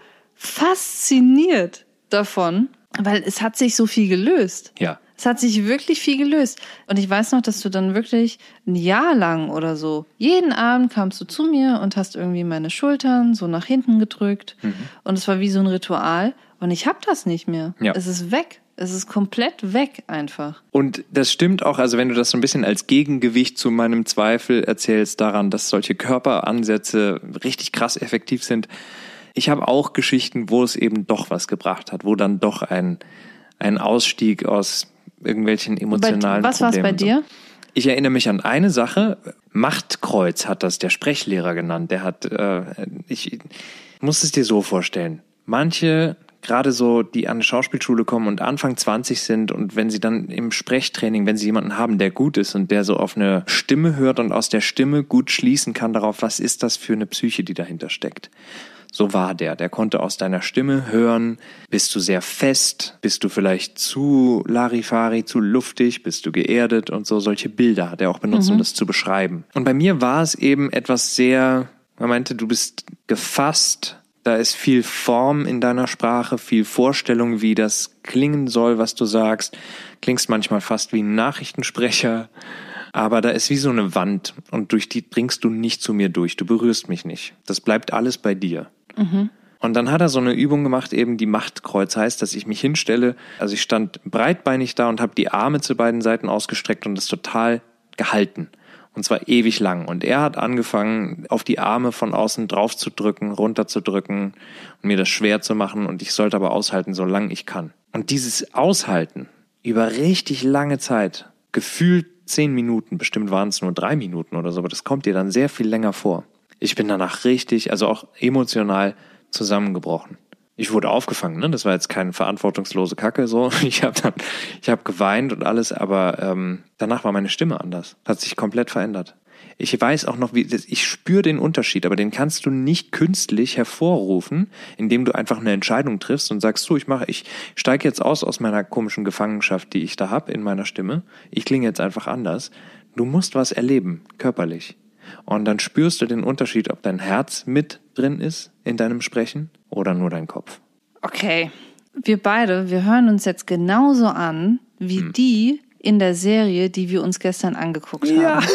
Speaker 2: fasziniert davon, weil es hat sich so viel gelöst.
Speaker 1: Ja.
Speaker 2: Es hat sich wirklich viel gelöst. Und ich weiß noch, dass du dann wirklich ein Jahr lang oder so, jeden Abend kamst du zu mir und hast irgendwie meine Schultern so nach hinten gedrückt. Mhm. Und es war wie so ein Ritual. Und ich hab das nicht mehr.
Speaker 1: Ja.
Speaker 2: Es ist weg. Es ist komplett weg einfach.
Speaker 1: Und das stimmt auch, also wenn du das so ein bisschen als Gegengewicht zu meinem Zweifel erzählst daran, dass solche Körperansätze richtig krass effektiv sind. Ich habe auch Geschichten, wo es eben doch was gebracht hat, wo dann doch ein, ein Ausstieg aus irgendwelchen emotionalen
Speaker 2: bei, was war's bei dir?
Speaker 1: So. Ich erinnere mich an eine Sache. Machtkreuz hat das der Sprechlehrer genannt. Der hat, äh, ich muss es dir so vorstellen. Manche, gerade so, die an eine Schauspielschule kommen und Anfang zwanzig sind und wenn sie dann im Sprechtraining, wenn sie jemanden haben, der gut ist und der so auf eine Stimme hört und aus der Stimme gut schließen kann darauf, was ist das für eine Psyche, die dahinter steckt. So war der. Der konnte aus deiner Stimme hören, bist du sehr fest, bist du vielleicht zu Larifari, zu luftig, bist du geerdet und so. Solche Bilder hat er auch benutzt, mhm. um das zu beschreiben. Und bei mir war es eben etwas sehr, man meinte, du bist gefasst, da ist viel Form in deiner Sprache, viel Vorstellung, wie das klingen soll, was du sagst. Klingst manchmal fast wie ein Nachrichtensprecher. Aber da ist wie so eine Wand und durch die dringst du nicht zu mir durch. Du berührst mich nicht. Das bleibt alles bei dir. Mhm. Und dann hat er so eine Übung gemacht, eben die Machtkreuz heißt, dass ich mich hinstelle. Also ich stand breitbeinig da und habe die Arme zu beiden Seiten ausgestreckt und das total gehalten. Und zwar ewig lang. Und er hat angefangen, auf die Arme von außen drauf zu drücken, runter zu drücken und mir das schwer zu machen. Und ich sollte aber aushalten, solange ich kann. Und dieses Aushalten über richtig lange Zeit, gefühlt zehn Minuten, bestimmt waren es nur drei Minuten oder so, aber das kommt dir dann sehr viel länger vor. Ich bin danach richtig, also auch emotional zusammengebrochen. Ich wurde aufgefangen, ne? Das war jetzt keine verantwortungslose Kacke so. Ich habe dann, ich habe geweint und alles, aber ähm, danach war meine Stimme anders. Hat sich komplett verändert. Ich weiß auch noch, wie ich spüre den Unterschied, aber den kannst du nicht künstlich hervorrufen, indem du einfach eine Entscheidung triffst und sagst, so, ich mache, ich steige jetzt aus aus meiner komischen Gefangenschaft, die ich da habe in meiner Stimme. Ich klinge jetzt einfach anders. Du musst was erleben, körperlich. Und dann spürst du den Unterschied, ob dein Herz mit drin ist in deinem Sprechen oder nur dein Kopf.
Speaker 2: Okay, wir beide, wir hören uns jetzt genauso an, wie hm. die in der Serie, die wir uns gestern angeguckt haben. Ja.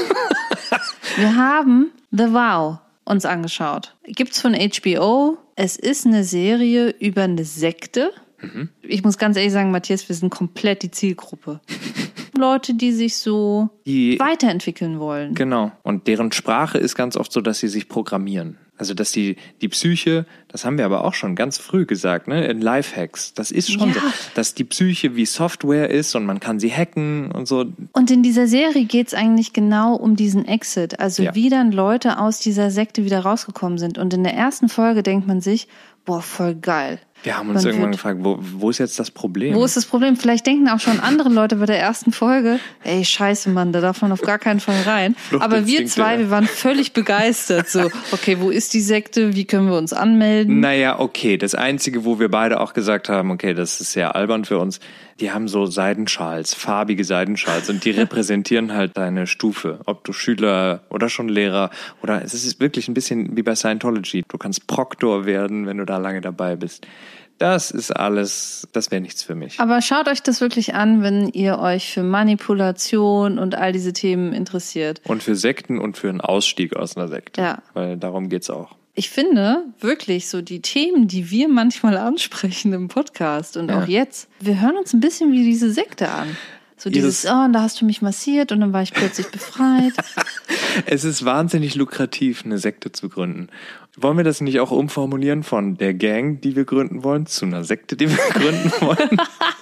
Speaker 2: Wir haben The Vow uns angeschaut. Gibt's von H B O. Es ist eine Serie über eine Sekte. Mhm. Ich muss ganz ehrlich sagen, Matthias, wir sind komplett die Zielgruppe. Leute, die sich so die, weiterentwickeln wollen.
Speaker 1: Genau. Und deren Sprache ist ganz oft so, dass sie sich programmieren. Also, dass die, die Psyche, das haben wir aber auch schon ganz früh gesagt, ne, in Lifehacks. Das ist schon ja. so, dass die Psyche wie Software ist und man kann sie hacken und so.
Speaker 2: Und in dieser Serie geht's eigentlich genau um diesen Exit. Also, ja. wie dann Leute aus dieser Sekte wieder rausgekommen sind. Und in der ersten Folge denkt man sich, boah, voll geil.
Speaker 1: Wir haben uns man irgendwann gefragt, wo, wo ist jetzt das Problem?
Speaker 2: Wo ist das Problem? Vielleicht denken auch schon andere Leute bei der ersten Folge, ey, scheiße, Mann, da darf man auf gar keinen Fall rein. Aber wir zwei, wir waren völlig begeistert. So, okay, wo ist die Sekte? Wie können wir uns anmelden?
Speaker 1: Naja, okay, das Einzige, wo wir beide auch gesagt haben, okay, das ist sehr albern für uns, die haben so Seidenschals, farbige Seidenschals und die repräsentieren halt deine Stufe. Ob du Schüler oder schon Lehrer oder es ist wirklich ein bisschen wie bei Scientology. Du kannst Proktor werden, wenn du da lange dabei bist. Das ist alles, das wäre nichts für mich.
Speaker 2: Aber schaut euch das wirklich an, wenn ihr euch für Manipulation und all diese Themen interessiert.
Speaker 1: Und für Sekten und für einen Ausstieg aus einer Sekte.
Speaker 2: Ja.
Speaker 1: Weil darum geht's auch.
Speaker 2: Ich finde wirklich so die Themen, die wir manchmal ansprechen im Podcast und ja. auch jetzt, wir hören uns ein bisschen wie diese Sekte an. So dieses, oh, und da hast du mich massiert und dann war ich plötzlich befreit.
Speaker 1: Es ist wahnsinnig lukrativ, eine Sekte zu gründen. Wollen wir das nicht auch umformulieren von der Gang, die wir gründen wollen, zu einer Sekte, die wir gründen wollen?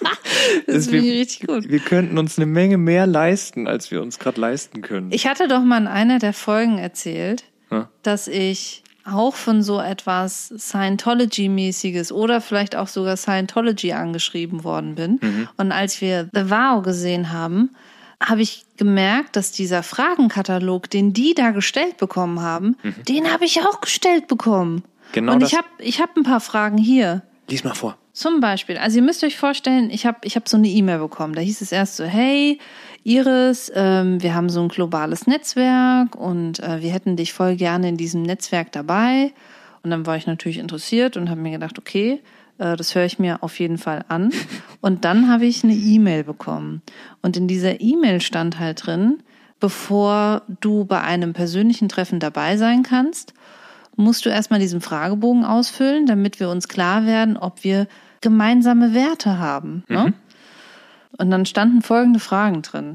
Speaker 2: Das finde ich richtig gut.
Speaker 1: Wir könnten uns eine Menge mehr leisten, als wir uns gerade leisten können.
Speaker 2: Ich hatte doch mal in einer der Folgen erzählt,
Speaker 1: hm?
Speaker 2: dass ich auch von so etwas Scientology-mäßiges oder vielleicht auch sogar Scientology angeschrieben worden bin. Mhm. Und als wir The Vow gesehen haben, habe ich gemerkt, dass dieser Fragenkatalog, den die da gestellt bekommen haben, mhm. den habe ich auch gestellt bekommen.
Speaker 1: Genau.
Speaker 2: Und
Speaker 1: das.
Speaker 2: ich habe ich hab ein paar Fragen hier.
Speaker 1: Lies mal vor.
Speaker 2: Zum Beispiel, also ihr müsst euch vorstellen, ich habe ich hab so eine E-Mail bekommen. Da hieß es erst so, hey Iris, ähm, wir haben so ein globales Netzwerk und äh, wir hätten dich voll gerne in diesem Netzwerk dabei. Und dann war ich natürlich interessiert und habe mir gedacht, okay, äh, das höre ich mir auf jeden Fall an. Und dann habe ich eine E-Mail bekommen. Und in dieser E-Mail stand halt drin, bevor du bei einem persönlichen Treffen dabei sein kannst, musst du erstmal diesen Fragebogen ausfüllen, damit wir uns klar werden, ob wir gemeinsame Werte haben. Ne? Mhm. Und dann standen folgende Fragen drin.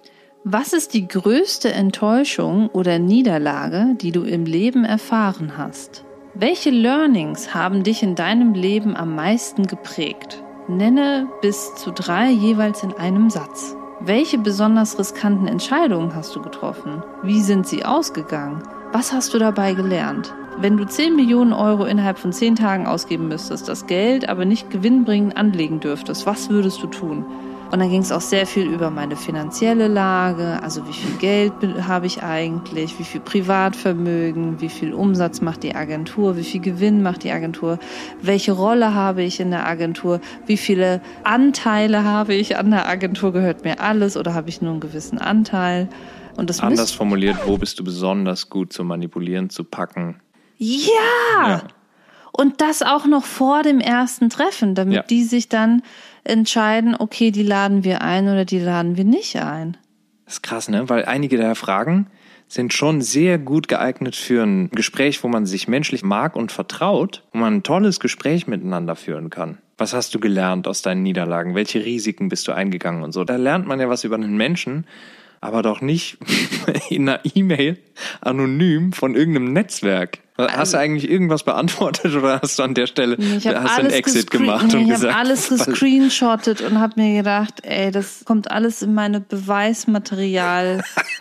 Speaker 2: Was ist die größte Enttäuschung oder Niederlage, die du im Leben erfahren hast? Welche Learnings haben dich in deinem Leben am meisten geprägt? Nenne bis zu drei jeweils in einem Satz. Welche besonders riskanten Entscheidungen hast du getroffen? Wie sind sie ausgegangen? Was hast du dabei gelernt? Wenn du zehn Millionen Euro innerhalb von zehn Tagen ausgeben müsstest, das Geld aber nicht gewinnbringend anlegen dürftest, was würdest du tun? Und dann ging es auch sehr viel über meine finanzielle Lage, also wie viel Geld habe ich eigentlich, wie viel Privatvermögen, wie viel Umsatz macht die Agentur, wie viel Gewinn macht die Agentur, welche Rolle habe ich in der Agentur, wie viele Anteile habe ich an der Agentur, gehört mir alles oder habe ich nur einen gewissen Anteil? Und das
Speaker 1: Anders formuliert, wo bist du besonders gut zu manipulieren, zu packen?
Speaker 2: Ja!
Speaker 1: ja.
Speaker 2: Und das auch noch vor dem ersten Treffen, damit ja. die sich dann entscheiden, okay, die laden wir ein oder die laden wir nicht ein.
Speaker 1: Das ist krass, ne? Weil einige der Fragen sind schon sehr gut geeignet für ein Gespräch, wo man sich menschlich mag und vertraut, wo man ein tolles Gespräch miteinander führen kann. Was hast du gelernt aus deinen Niederlagen? Welche Risiken bist du eingegangen und so? Da lernt man ja was über einen Menschen, aber doch nicht in einer E-Mail anonym von irgendeinem Netzwerk. Hast also, du eigentlich irgendwas beantwortet oder hast du an der Stelle
Speaker 2: ich
Speaker 1: hast einen Exit gemacht
Speaker 2: nee,
Speaker 1: und
Speaker 2: ich
Speaker 1: gesagt?
Speaker 2: Ich habe alles gescreenshottet und habe mir gedacht, ey, das kommt alles in meine Beweismaterial,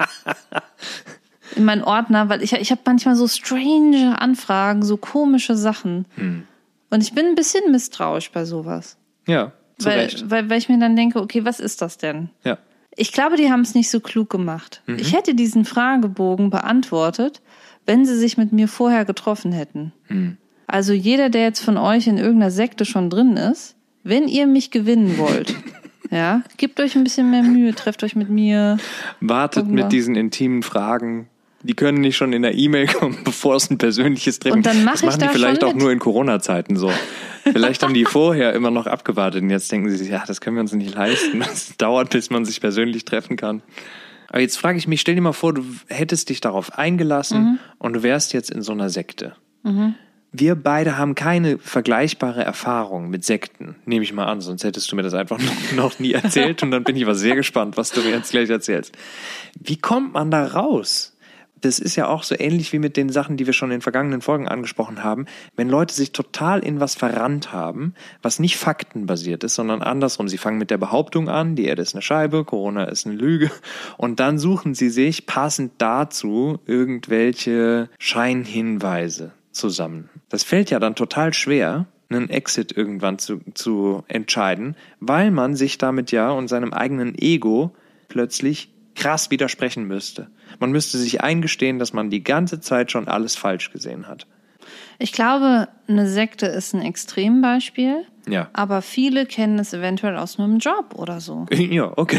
Speaker 2: in meinen Ordner, weil ich, ich habe manchmal so strange Anfragen, so komische Sachen. Hm. Und ich bin ein bisschen misstrauisch bei sowas.
Speaker 1: Ja, zu
Speaker 2: weil,
Speaker 1: Recht.
Speaker 2: Weil, weil ich mir dann denke, okay, was ist das denn?
Speaker 1: Ja.
Speaker 2: Ich glaube, die haben es nicht so klug gemacht. Mhm. Ich hätte diesen Fragebogen beantwortet, wenn sie sich mit mir vorher getroffen hätten. Mhm. Also jeder, der jetzt von euch in irgendeiner Sekte schon drin ist, wenn ihr mich gewinnen wollt, ja, gebt euch ein bisschen mehr Mühe, trefft euch mit mir.
Speaker 1: Wartet mit diesen intimen Fragen. Die können nicht schon in der E-Mail kommen, bevor es ein persönliches Treffen ist.
Speaker 2: Und dann mach
Speaker 1: das machen
Speaker 2: ich
Speaker 1: die
Speaker 2: da
Speaker 1: vielleicht auch
Speaker 2: mit.
Speaker 1: nur in Corona-Zeiten so. Vielleicht haben die vorher immer noch abgewartet und jetzt denken sie sich, ja, das können wir uns nicht leisten. Das dauert, bis man sich persönlich treffen kann. Aber jetzt frage ich mich, stell dir mal vor, du hättest dich darauf eingelassen mhm. und du wärst jetzt in so einer Sekte. Mhm. Wir beide haben keine vergleichbare Erfahrung mit Sekten, nehme ich mal an, sonst hättest du mir das einfach noch nie erzählt und dann bin ich aber sehr gespannt, was du mir jetzt gleich erzählst. Wie kommt man da raus? Das ist ja auch so ähnlich wie mit den Sachen, die wir schon in vergangenen Folgen angesprochen haben. Wenn Leute sich total in was verrannt haben, was nicht faktenbasiert ist, sondern andersrum. Sie fangen mit der Behauptung an, die Erde ist eine Scheibe, Corona ist eine Lüge. Und dann suchen sie sich passend dazu irgendwelche Scheinhinweise zusammen. Das fällt ja dann total schwer, einen Exit irgendwann zu, zu entscheiden, weil man sich damit ja und seinem eigenen Ego plötzlich krass widersprechen müsste. Man müsste sich eingestehen, dass man die ganze Zeit schon alles falsch gesehen hat.
Speaker 2: Ich glaube, eine Sekte ist ein Extrembeispiel,
Speaker 1: ja.
Speaker 2: aber viele kennen es eventuell aus einem Job oder so.
Speaker 1: Ja, okay.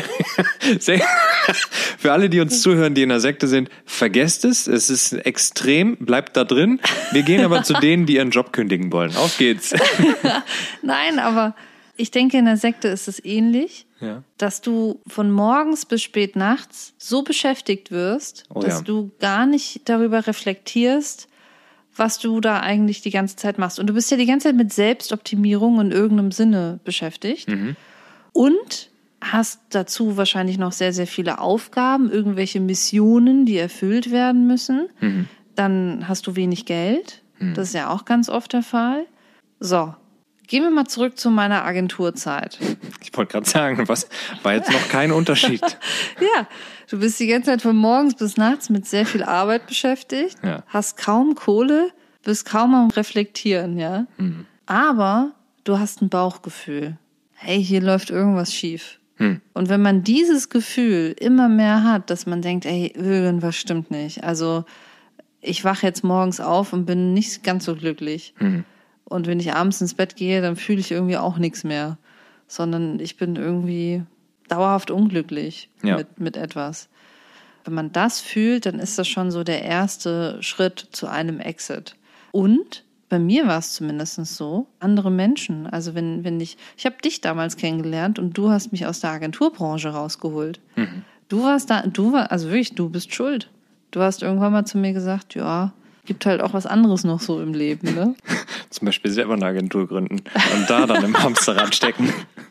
Speaker 1: Für alle, die uns zuhören, die in einer Sekte sind, vergesst es, es ist extrem, bleibt da drin. Wir gehen aber zu denen, die ihren Job kündigen wollen. Auf geht's.
Speaker 2: Nein, aber ich denke, in der Sekte ist es ähnlich.
Speaker 1: Ja.
Speaker 2: Dass du von morgens bis spät nachts so beschäftigt wirst,
Speaker 1: oh,
Speaker 2: dass
Speaker 1: ja.
Speaker 2: du gar nicht darüber reflektierst, was du da eigentlich die ganze Zeit machst. Und du bist ja die ganze Zeit mit Selbstoptimierung in irgendeinem Sinne beschäftigt.
Speaker 1: Mhm.
Speaker 2: Und hast dazu wahrscheinlich noch sehr, sehr viele Aufgaben, irgendwelche Missionen, die erfüllt werden müssen.
Speaker 1: Mhm.
Speaker 2: Dann hast du wenig Geld.
Speaker 1: Mhm.
Speaker 2: Das ist ja auch ganz oft der Fall. So. Gehen wir mal zurück zu meiner Agenturzeit.
Speaker 1: Ich wollte gerade sagen, was war jetzt noch kein Unterschied.
Speaker 2: Ja, du bist die ganze Zeit von morgens bis nachts mit sehr viel Arbeit beschäftigt,
Speaker 1: ja.
Speaker 2: hast kaum Kohle, bist kaum am Reflektieren, ja.
Speaker 1: Mhm.
Speaker 2: Aber du hast ein Bauchgefühl. Hey, hier läuft irgendwas schief.
Speaker 1: Hm.
Speaker 2: Und wenn man dieses Gefühl immer mehr hat, dass man denkt, ey, irgendwas stimmt nicht. Also ich wache jetzt morgens auf und bin nicht ganz so glücklich.
Speaker 1: Hm.
Speaker 2: Und wenn ich abends ins Bett gehe, dann fühle ich irgendwie auch nichts mehr. Sondern ich bin irgendwie dauerhaft unglücklich
Speaker 1: Ja.
Speaker 2: mit, mit etwas. Wenn man das fühlt, dann ist das schon so der erste Schritt zu einem Exit. Und bei mir war es zumindest so, andere Menschen. Also wenn, wenn ich, ich habe dich damals kennengelernt und du hast mich aus der Agenturbranche rausgeholt.
Speaker 1: Mhm.
Speaker 2: Du warst da, du war, also wirklich, du bist schuld. Du hast irgendwann mal zu mir gesagt, ja, gibt halt auch was anderes noch so im Leben, ne?
Speaker 1: Zum Beispiel selber eine Agentur gründen und da dann im Hamsterrad stecken.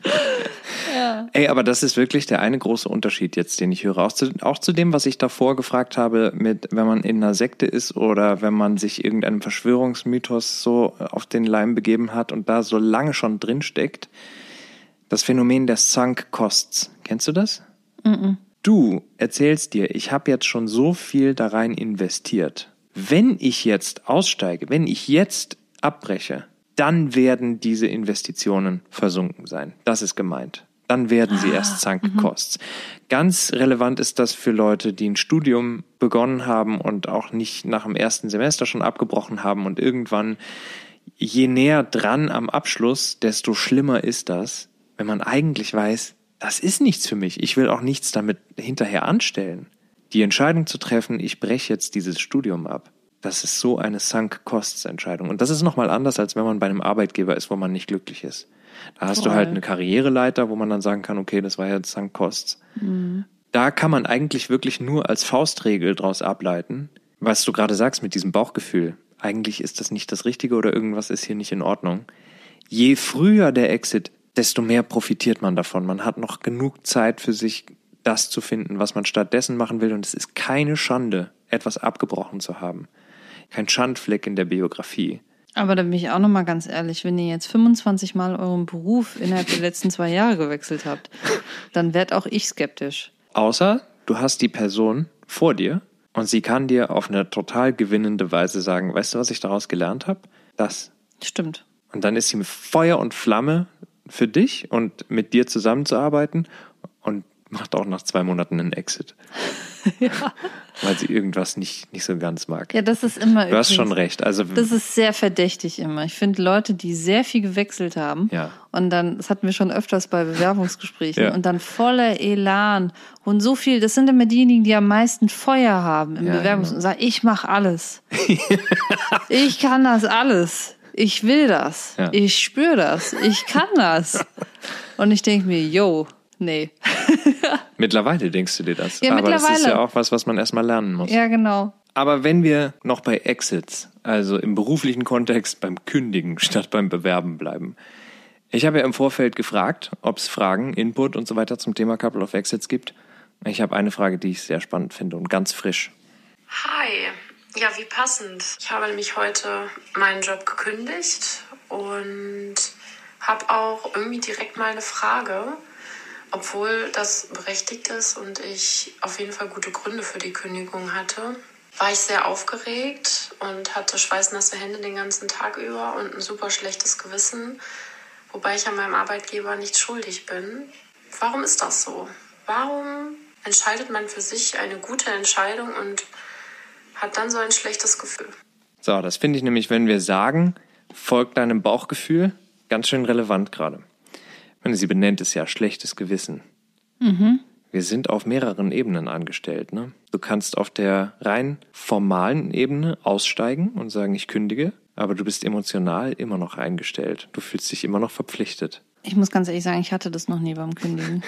Speaker 2: Ja.
Speaker 1: Ey, aber das ist wirklich der eine große Unterschied jetzt, den ich höre. Auch zu, auch zu dem, was ich davor gefragt habe, mit, wenn man in einer Sekte ist oder wenn man sich irgendeinem Verschwörungsmythos so auf den Leim begeben hat und da so lange schon drin steckt. Das Phänomen der Sunk Costs. Kennst du das?
Speaker 2: Mm-mm.
Speaker 1: Du erzählst dir, ich habe jetzt schon so viel da rein investiert. Wenn ich jetzt aussteige, wenn ich jetzt abbreche, dann werden diese Investitionen versunken sein. Das ist gemeint. Dann werden sie erst Sunk Costs. Ganz relevant ist das für Leute, die ein Studium begonnen haben und auch nicht nach dem ersten Semester schon abgebrochen haben und irgendwann, je näher dran am Abschluss, desto schlimmer ist das, wenn man eigentlich weiß, das ist nichts für mich. Ich will auch nichts damit hinterher anstellen. Die Entscheidung zu treffen, ich breche jetzt dieses Studium ab, das ist so eine Sunk-Costs-Entscheidung. Und das ist nochmal anders, als wenn man bei einem Arbeitgeber ist, wo man nicht glücklich ist. Da hast
Speaker 2: Voll.
Speaker 1: du halt eine Karriereleiter, wo man dann sagen kann, okay, das war jetzt Sunk-Costs.
Speaker 2: Mhm.
Speaker 1: Da kann man eigentlich wirklich nur als Faustregel draus ableiten, was du gerade sagst mit diesem Bauchgefühl. Eigentlich ist das nicht das Richtige oder irgendwas ist hier nicht in Ordnung. Je früher der Exit, desto mehr profitiert man davon. Man hat noch genug Zeit für sich, das zu finden, was man stattdessen machen will. Und es ist keine Schande, etwas abgebrochen zu haben. Kein Schandfleck in der Biografie.
Speaker 2: Aber da bin ich auch noch mal ganz ehrlich, wenn ihr jetzt fünfundzwanzig Mal euren Beruf innerhalb der letzten zwei Jahre gewechselt habt, dann werd auch ich skeptisch.
Speaker 1: Außer du hast die Person vor dir und sie kann dir auf eine total gewinnende Weise sagen, weißt du, was ich daraus gelernt habe? Das.
Speaker 2: Stimmt.
Speaker 1: Und dann ist sie mit Feuer und Flamme für dich und mit dir zusammenzuarbeiten und macht auch nach zwei Monaten einen Exit.
Speaker 2: Ja.
Speaker 1: Weil sie irgendwas nicht, nicht so ganz mag.
Speaker 2: Ja, das ist immer
Speaker 1: Du hast
Speaker 2: übrigens-
Speaker 1: schon recht. Also,
Speaker 2: Das ist sehr verdächtig immer. Ich finde Leute, die sehr viel gewechselt haben
Speaker 1: Ja.
Speaker 2: und dann, das hatten wir schon öfters bei Bewerbungsgesprächen,
Speaker 1: Ja.
Speaker 2: und dann voller Elan und so viel, das sind immer diejenigen, die am meisten Feuer haben im
Speaker 1: Ja,
Speaker 2: Bewerbungs-
Speaker 1: genau.
Speaker 2: und sagen, ich mache alles. Ich kann das alles. Ich will das.
Speaker 1: Ja.
Speaker 2: Ich spüre das. Ich kann das. Und ich denke mir, yo, nee.
Speaker 1: mittlerweile denkst du dir das.
Speaker 2: Ja,
Speaker 1: Aber das ist
Speaker 2: mittlerweile.
Speaker 1: ja auch was, was man erstmal lernen muss.
Speaker 2: Ja, genau.
Speaker 1: Aber wenn wir noch bei Exits, also im beruflichen Kontext beim Kündigen statt beim Bewerben bleiben. Ich habe ja im Vorfeld gefragt, ob es Fragen, Input und so weiter zum Thema Couple of Exits gibt. Ich habe eine Frage, die ich sehr spannend finde und ganz frisch.
Speaker 3: Hi, ja, wie passend. Ich habe nämlich heute meinen Job gekündigt und habe auch irgendwie direkt mal eine Frage, obwohl das berechtigt ist und ich auf jeden Fall gute Gründe für die Kündigung hatte. War ich sehr aufgeregt und hatte schweißnasse Hände den ganzen Tag über und ein super schlechtes Gewissen, wobei ich an meinem Arbeitgeber nicht schuldig bin. Warum ist das so? Warum entscheidet man für sich eine gute Entscheidung und hat dann so ein schlechtes Gefühl?
Speaker 1: So, das finde ich nämlich, wenn wir sagen, folgt deinem Bauchgefühl, ganz schön relevant gerade. Ich meine, sie benennt es ja schlechtes Gewissen.
Speaker 2: Mhm.
Speaker 1: Wir sind auf mehreren Ebenen angestellt. Ne? Du kannst auf der rein formalen Ebene aussteigen und sagen, ich kündige, aber du bist emotional immer noch eingestellt. Du fühlst dich immer noch verpflichtet.
Speaker 2: Ich muss ganz ehrlich sagen, ich hatte das noch nie beim Kündigen.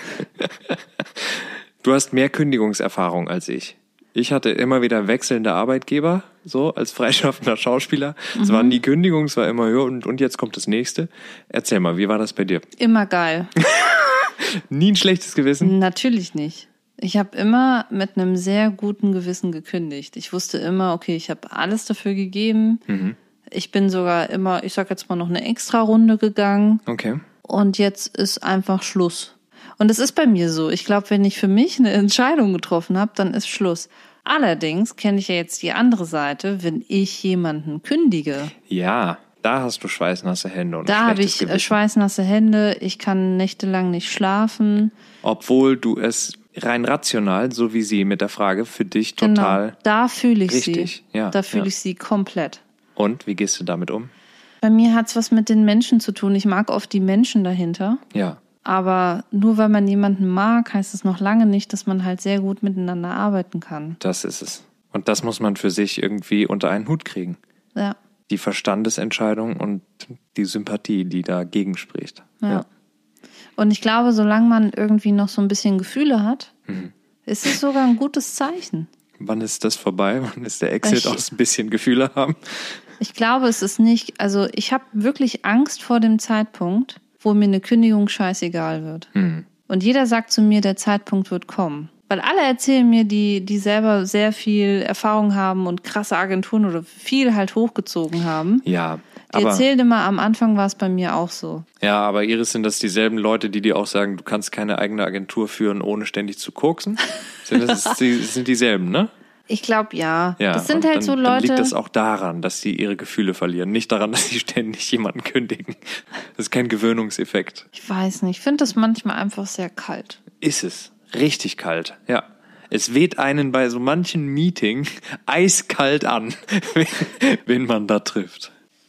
Speaker 1: Du hast mehr Kündigungserfahrung als ich. Ich hatte immer wieder wechselnde Arbeitgeber, so als freischaffender Schauspieler. Es war nie Kündigung, es war immer, ja, und, und jetzt kommt das nächste. Erzähl mal, wie war das bei dir?
Speaker 2: Immer geil.
Speaker 1: Nie ein schlechtes Gewissen?
Speaker 2: Natürlich nicht. Ich habe immer mit einem sehr guten Gewissen gekündigt. Ich wusste immer, okay, ich habe alles dafür gegeben.
Speaker 1: Mhm.
Speaker 2: Ich bin sogar immer, ich sag jetzt mal, noch eine extra Runde gegangen.
Speaker 1: Okay.
Speaker 2: Und jetzt ist einfach Schluss. Und es ist bei mir so. Ich glaube, wenn ich für mich eine Entscheidung getroffen habe, dann ist Schluss. Allerdings kenne ich ja jetzt die andere Seite, wenn ich jemanden kündige.
Speaker 1: Ja, Da hast du schweißnasse Hände und
Speaker 2: Da
Speaker 1: ein
Speaker 2: habe
Speaker 1: schlechtes
Speaker 2: ich äh,
Speaker 1: Gewissen.
Speaker 2: schweißnasse Hände, ich kann nächtelang nicht schlafen.
Speaker 1: Obwohl du es rein rational, so wie sie mit der Frage, für dich total...
Speaker 2: Genau, da fühle ich
Speaker 1: richtig,
Speaker 2: sie.
Speaker 1: ja,
Speaker 2: da fühle
Speaker 1: ja.
Speaker 2: ich sie komplett.
Speaker 1: Und, wie gehst du damit um?
Speaker 2: Bei mir hat es was mit den Menschen zu tun. Ich mag oft die Menschen dahinter.
Speaker 1: Ja,
Speaker 2: Aber nur weil man jemanden mag, heißt es noch lange nicht, dass man halt sehr gut miteinander arbeiten kann.
Speaker 1: das ist es. Und das muss man für sich irgendwie unter einen Hut kriegen.
Speaker 2: Ja,
Speaker 1: Die Verstandesentscheidung und die Sympathie, die dagegen spricht.
Speaker 2: ja. Und ich glaube, solange man irgendwie noch so ein bisschen Gefühle hat,
Speaker 1: Mhm.
Speaker 2: ist es sogar ein gutes Zeichen.
Speaker 1: Wann ist das vorbei? Wann ist der Exit
Speaker 2: Ich-
Speaker 1: aus ein bisschen Gefühle haben?
Speaker 2: Ich glaube, es ist nicht, also ich habe wirklich Angst vor dem Zeitpunkt, wo mir eine Kündigung scheißegal wird.
Speaker 1: Hm.
Speaker 2: Und jeder sagt zu mir, der Zeitpunkt wird kommen. Weil alle erzählen mir, die, die selber sehr viel Erfahrung haben und krasse Agenturen oder viel halt hochgezogen haben.
Speaker 1: Ja,
Speaker 2: Die
Speaker 1: aber,
Speaker 2: erzählen immer, am Anfang war es bei mir auch so.
Speaker 1: ja, aber Iris, sind das dieselben Leute, die dir auch sagen, du kannst keine eigene Agentur führen, ohne ständig zu koksen? Sind das ist, die, sind dieselben, ne?
Speaker 2: Ich glaube, ja.
Speaker 1: Ja,
Speaker 2: Das sind
Speaker 1: und
Speaker 2: halt
Speaker 1: dann,
Speaker 2: so
Speaker 1: Dann
Speaker 2: Leute.
Speaker 1: liegt das auch daran, dass sie ihre Gefühle verlieren. Nicht daran, dass sie ständig jemanden kündigen. Das ist kein Gewöhnungseffekt.
Speaker 2: Ich weiß nicht, ich finde das manchmal einfach sehr kalt.
Speaker 1: Ist es. Richtig kalt, ja. Es weht einen bei so manchen Meeting eiskalt an, wenn man da trifft.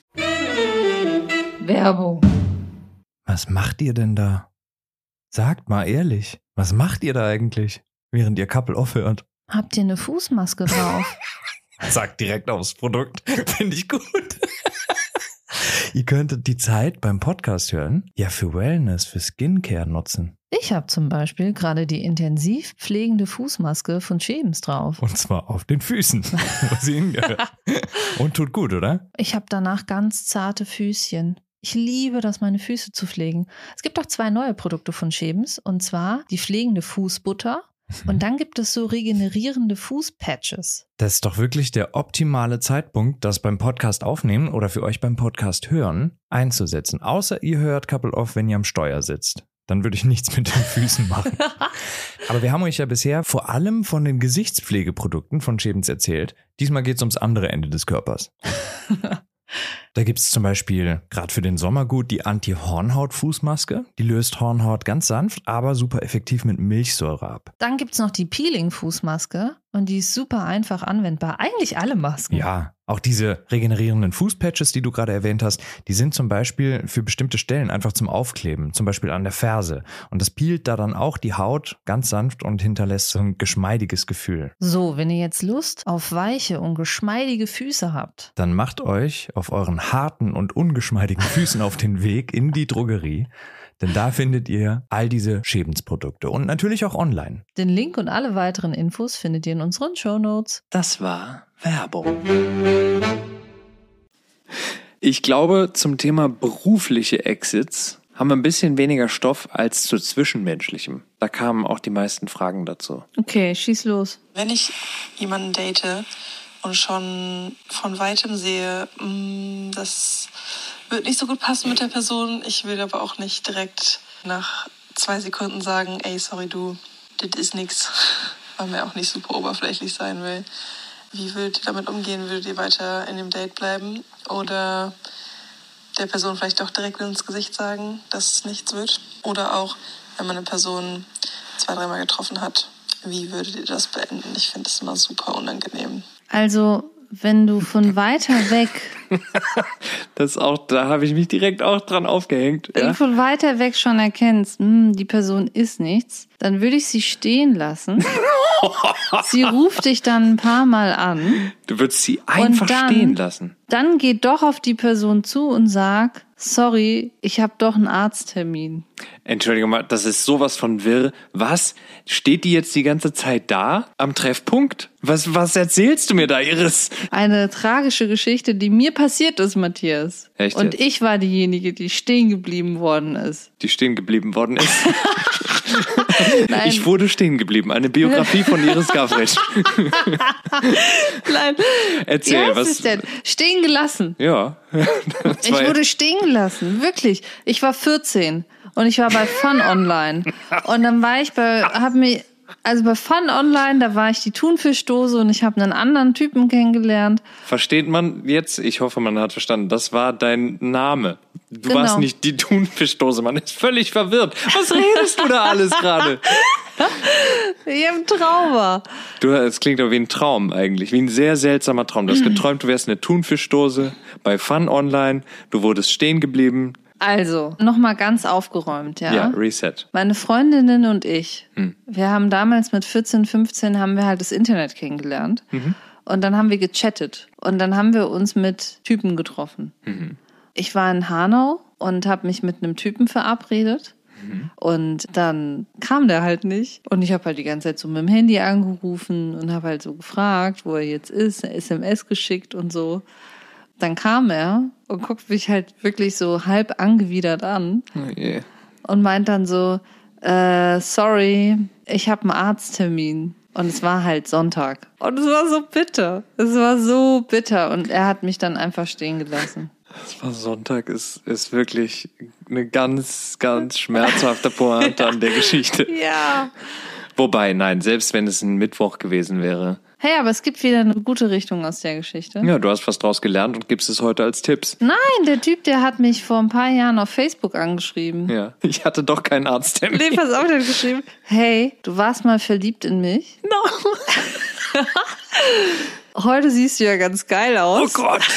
Speaker 2: Werbung.
Speaker 4: Was macht ihr denn da? Sagt mal ehrlich, was macht ihr da eigentlich, während ihr Couple Off hört?
Speaker 2: Habt ihr eine Fußmaske drauf?
Speaker 4: Sagt direkt aufs Produkt. Finde ich gut. Ihr könntet die Zeit beim Podcast hören ja für Wellness, für Skincare nutzen.
Speaker 2: Ich habe zum Beispiel gerade die intensiv pflegende Fußmaske von Schebens drauf.
Speaker 4: Und zwar auf den Füßen, wo sie hingehört. Und tut gut, oder?
Speaker 2: Ich habe danach ganz zarte Füßchen. Ich liebe das, meine Füße zu pflegen. Es gibt auch zwei neue Produkte von Schebens, und zwar die pflegende Fußbutter. Und dann gibt es so regenerierende Fußpatches.
Speaker 4: Das ist doch wirklich der optimale Zeitpunkt, das beim Podcast aufnehmen oder für euch beim Podcast hören einzusetzen. Außer ihr hört Couple Off, wenn ihr am Steuer sitzt. Dann würde ich nichts mit den Füßen machen. Aber wir haben euch ja bisher vor allem von den Gesichtspflegeprodukten von Schebens erzählt. Diesmal geht es ums andere Ende des Körpers. Da gibt es zum Beispiel gerade für den Sommer gut die Anti-Hornhaut-Fußmaske. Die löst Hornhaut ganz sanft, aber super effektiv mit Milchsäure ab.
Speaker 2: Dann gibt es noch die Peeling-Fußmaske und die ist super einfach anwendbar. Eigentlich alle Masken.
Speaker 4: Ja, auch diese regenerierenden Fußpatches, die du gerade erwähnt hast, die sind zum Beispiel für bestimmte Stellen einfach zum Aufkleben, zum Beispiel an der Ferse. Und das peelt da dann auch die Haut ganz sanft und hinterlässt so ein geschmeidiges Gefühl.
Speaker 2: So, wenn ihr jetzt Lust auf weiche und geschmeidige Füße habt,
Speaker 4: Dann macht euch auf euren harten und ungeschmeidigen Füßen auf den Weg in die Drogerie, denn da findet ihr all diese Schebens-Produkte und natürlich auch online.
Speaker 2: den Link und alle weiteren Infos findet ihr in unseren Shownotes.
Speaker 1: Das war Werbung. Ich glaube, zum Thema berufliche Exits haben wir ein bisschen weniger Stoff als zu zwischenmenschlichem. Da kamen auch die meisten Fragen dazu.
Speaker 2: Okay, schieß los.
Speaker 5: Wenn ich jemanden date und schon von weitem sehe, mh, das wird nicht so gut passen mit der Person, ich will aber auch nicht direkt nach zwei Sekunden sagen, ey, sorry du, das ist nix, weil mir auch nicht super oberflächlich sein will. Wie würdet ihr damit umgehen? Würdet ihr weiter in dem Date bleiben oder der Person vielleicht auch direkt ins Gesicht sagen, dass es nichts wird? Oder auch, wenn man eine Person zwei, dreimal getroffen hat, wie würdet ihr das beenden? Ich finde das immer super unangenehm.
Speaker 2: Also, wenn du von weiter weg,
Speaker 1: Das auch, da habe ich mich direkt auch dran aufgehängt.
Speaker 2: wenn
Speaker 1: Ja?
Speaker 2: du von weiter weg schon erkennst, hm, die Person ist nichts, dann würde ich sie stehen lassen. Sie ruft dich dann ein paar Mal an.
Speaker 1: Du würdest sie einfach
Speaker 2: dann-
Speaker 1: stehen lassen.
Speaker 2: Dann geh doch auf die Person zu und sag, sorry, ich habe doch einen Arzttermin.
Speaker 1: Entschuldigung mal, das ist sowas von wirr. Was? Steht die jetzt die ganze Zeit da am Treffpunkt? Was, was erzählst du mir da, Iris?
Speaker 2: Eine tragische Geschichte, die mir passiert ist, Matthias.
Speaker 1: Echt
Speaker 2: Und
Speaker 1: jetzt?
Speaker 2: ich war diejenige, die stehen geblieben worden ist.
Speaker 1: Die stehen geblieben worden ist.
Speaker 2: Nein,
Speaker 1: Ich wurde stehen geblieben. Eine Biografie von Iris Gavritsch.
Speaker 2: nein.
Speaker 1: Erzähl,
Speaker 2: Wie heißt
Speaker 1: was-
Speaker 2: es denn? Stehen gelassen.
Speaker 1: Ja. Das
Speaker 2: Ich
Speaker 1: war
Speaker 2: wurde
Speaker 1: jetzt-
Speaker 2: stehen gelassen, wirklich. Ich war vierzehn und ich war bei Fun Online. Und dann war ich bei, hab mir, Also bei Fun Online, da war ich die Thunfischdose und ich habe einen anderen Typen kennengelernt.
Speaker 1: Versteht man jetzt? Ich hoffe, man hat verstanden. Das war dein Name. Du
Speaker 2: Genau.
Speaker 1: warst nicht die Thunfischdose. Man ist völlig verwirrt. Was redest du da alles gerade?
Speaker 2: Ich habe einen Trauma.
Speaker 1: Du, es klingt doch wie ein Traum eigentlich. Wie ein sehr seltsamer Traum. Du hast geträumt, du wärst eine Thunfischdose bei Fun Online. Du wurdest stehen geblieben.
Speaker 2: Also, nochmal ganz aufgeräumt, ja?
Speaker 1: Ja, Reset.
Speaker 2: Meine Freundinnen und ich,
Speaker 1: Hm.
Speaker 2: wir haben damals mit vierzehn, fünfzehn haben wir halt das Internet kennengelernt.
Speaker 1: Mhm.
Speaker 2: Und dann haben wir gechattet. Und dann haben wir uns mit Typen getroffen.
Speaker 1: Mhm.
Speaker 2: Ich war in Hanau und habe mich mit einem Typen verabredet.
Speaker 1: Mhm.
Speaker 2: Und dann kam der halt nicht. Und ich habe halt die ganze Zeit so mit dem Handy angerufen und habe halt so gefragt, wo er jetzt ist, eine S M S geschickt und so. Dann kam er und guckt mich halt wirklich so halb angewidert an
Speaker 1: Oh je.
Speaker 2: und meint dann so, äh, sorry, ich habe einen Arzttermin. Und es war halt Sonntag. Und es war so bitter. Es war so bitter. Und er hat mich dann einfach stehen gelassen.
Speaker 1: Das war Sonntag, ist, ist wirklich eine ganz, ganz schmerzhafte Pointe an der Geschichte.
Speaker 2: Ja.
Speaker 1: Wobei, nein, selbst wenn es ein Mittwoch gewesen wäre.
Speaker 2: Hey, aber es gibt wieder eine gute Richtung aus der Geschichte.
Speaker 1: Ja, du hast was draus gelernt und gibst es heute als Tipps.
Speaker 2: Nein, der Typ, der hat mich vor ein paar Jahren auf Facebook angeschrieben.
Speaker 1: Ja, ich hatte doch keinen Arzttermin.
Speaker 2: Nee, pass auf, der hat geschrieben, hey, du warst mal verliebt in mich.
Speaker 1: No.
Speaker 2: Heute siehst du ja ganz geil
Speaker 1: Oh
Speaker 2: aus.
Speaker 1: Gott.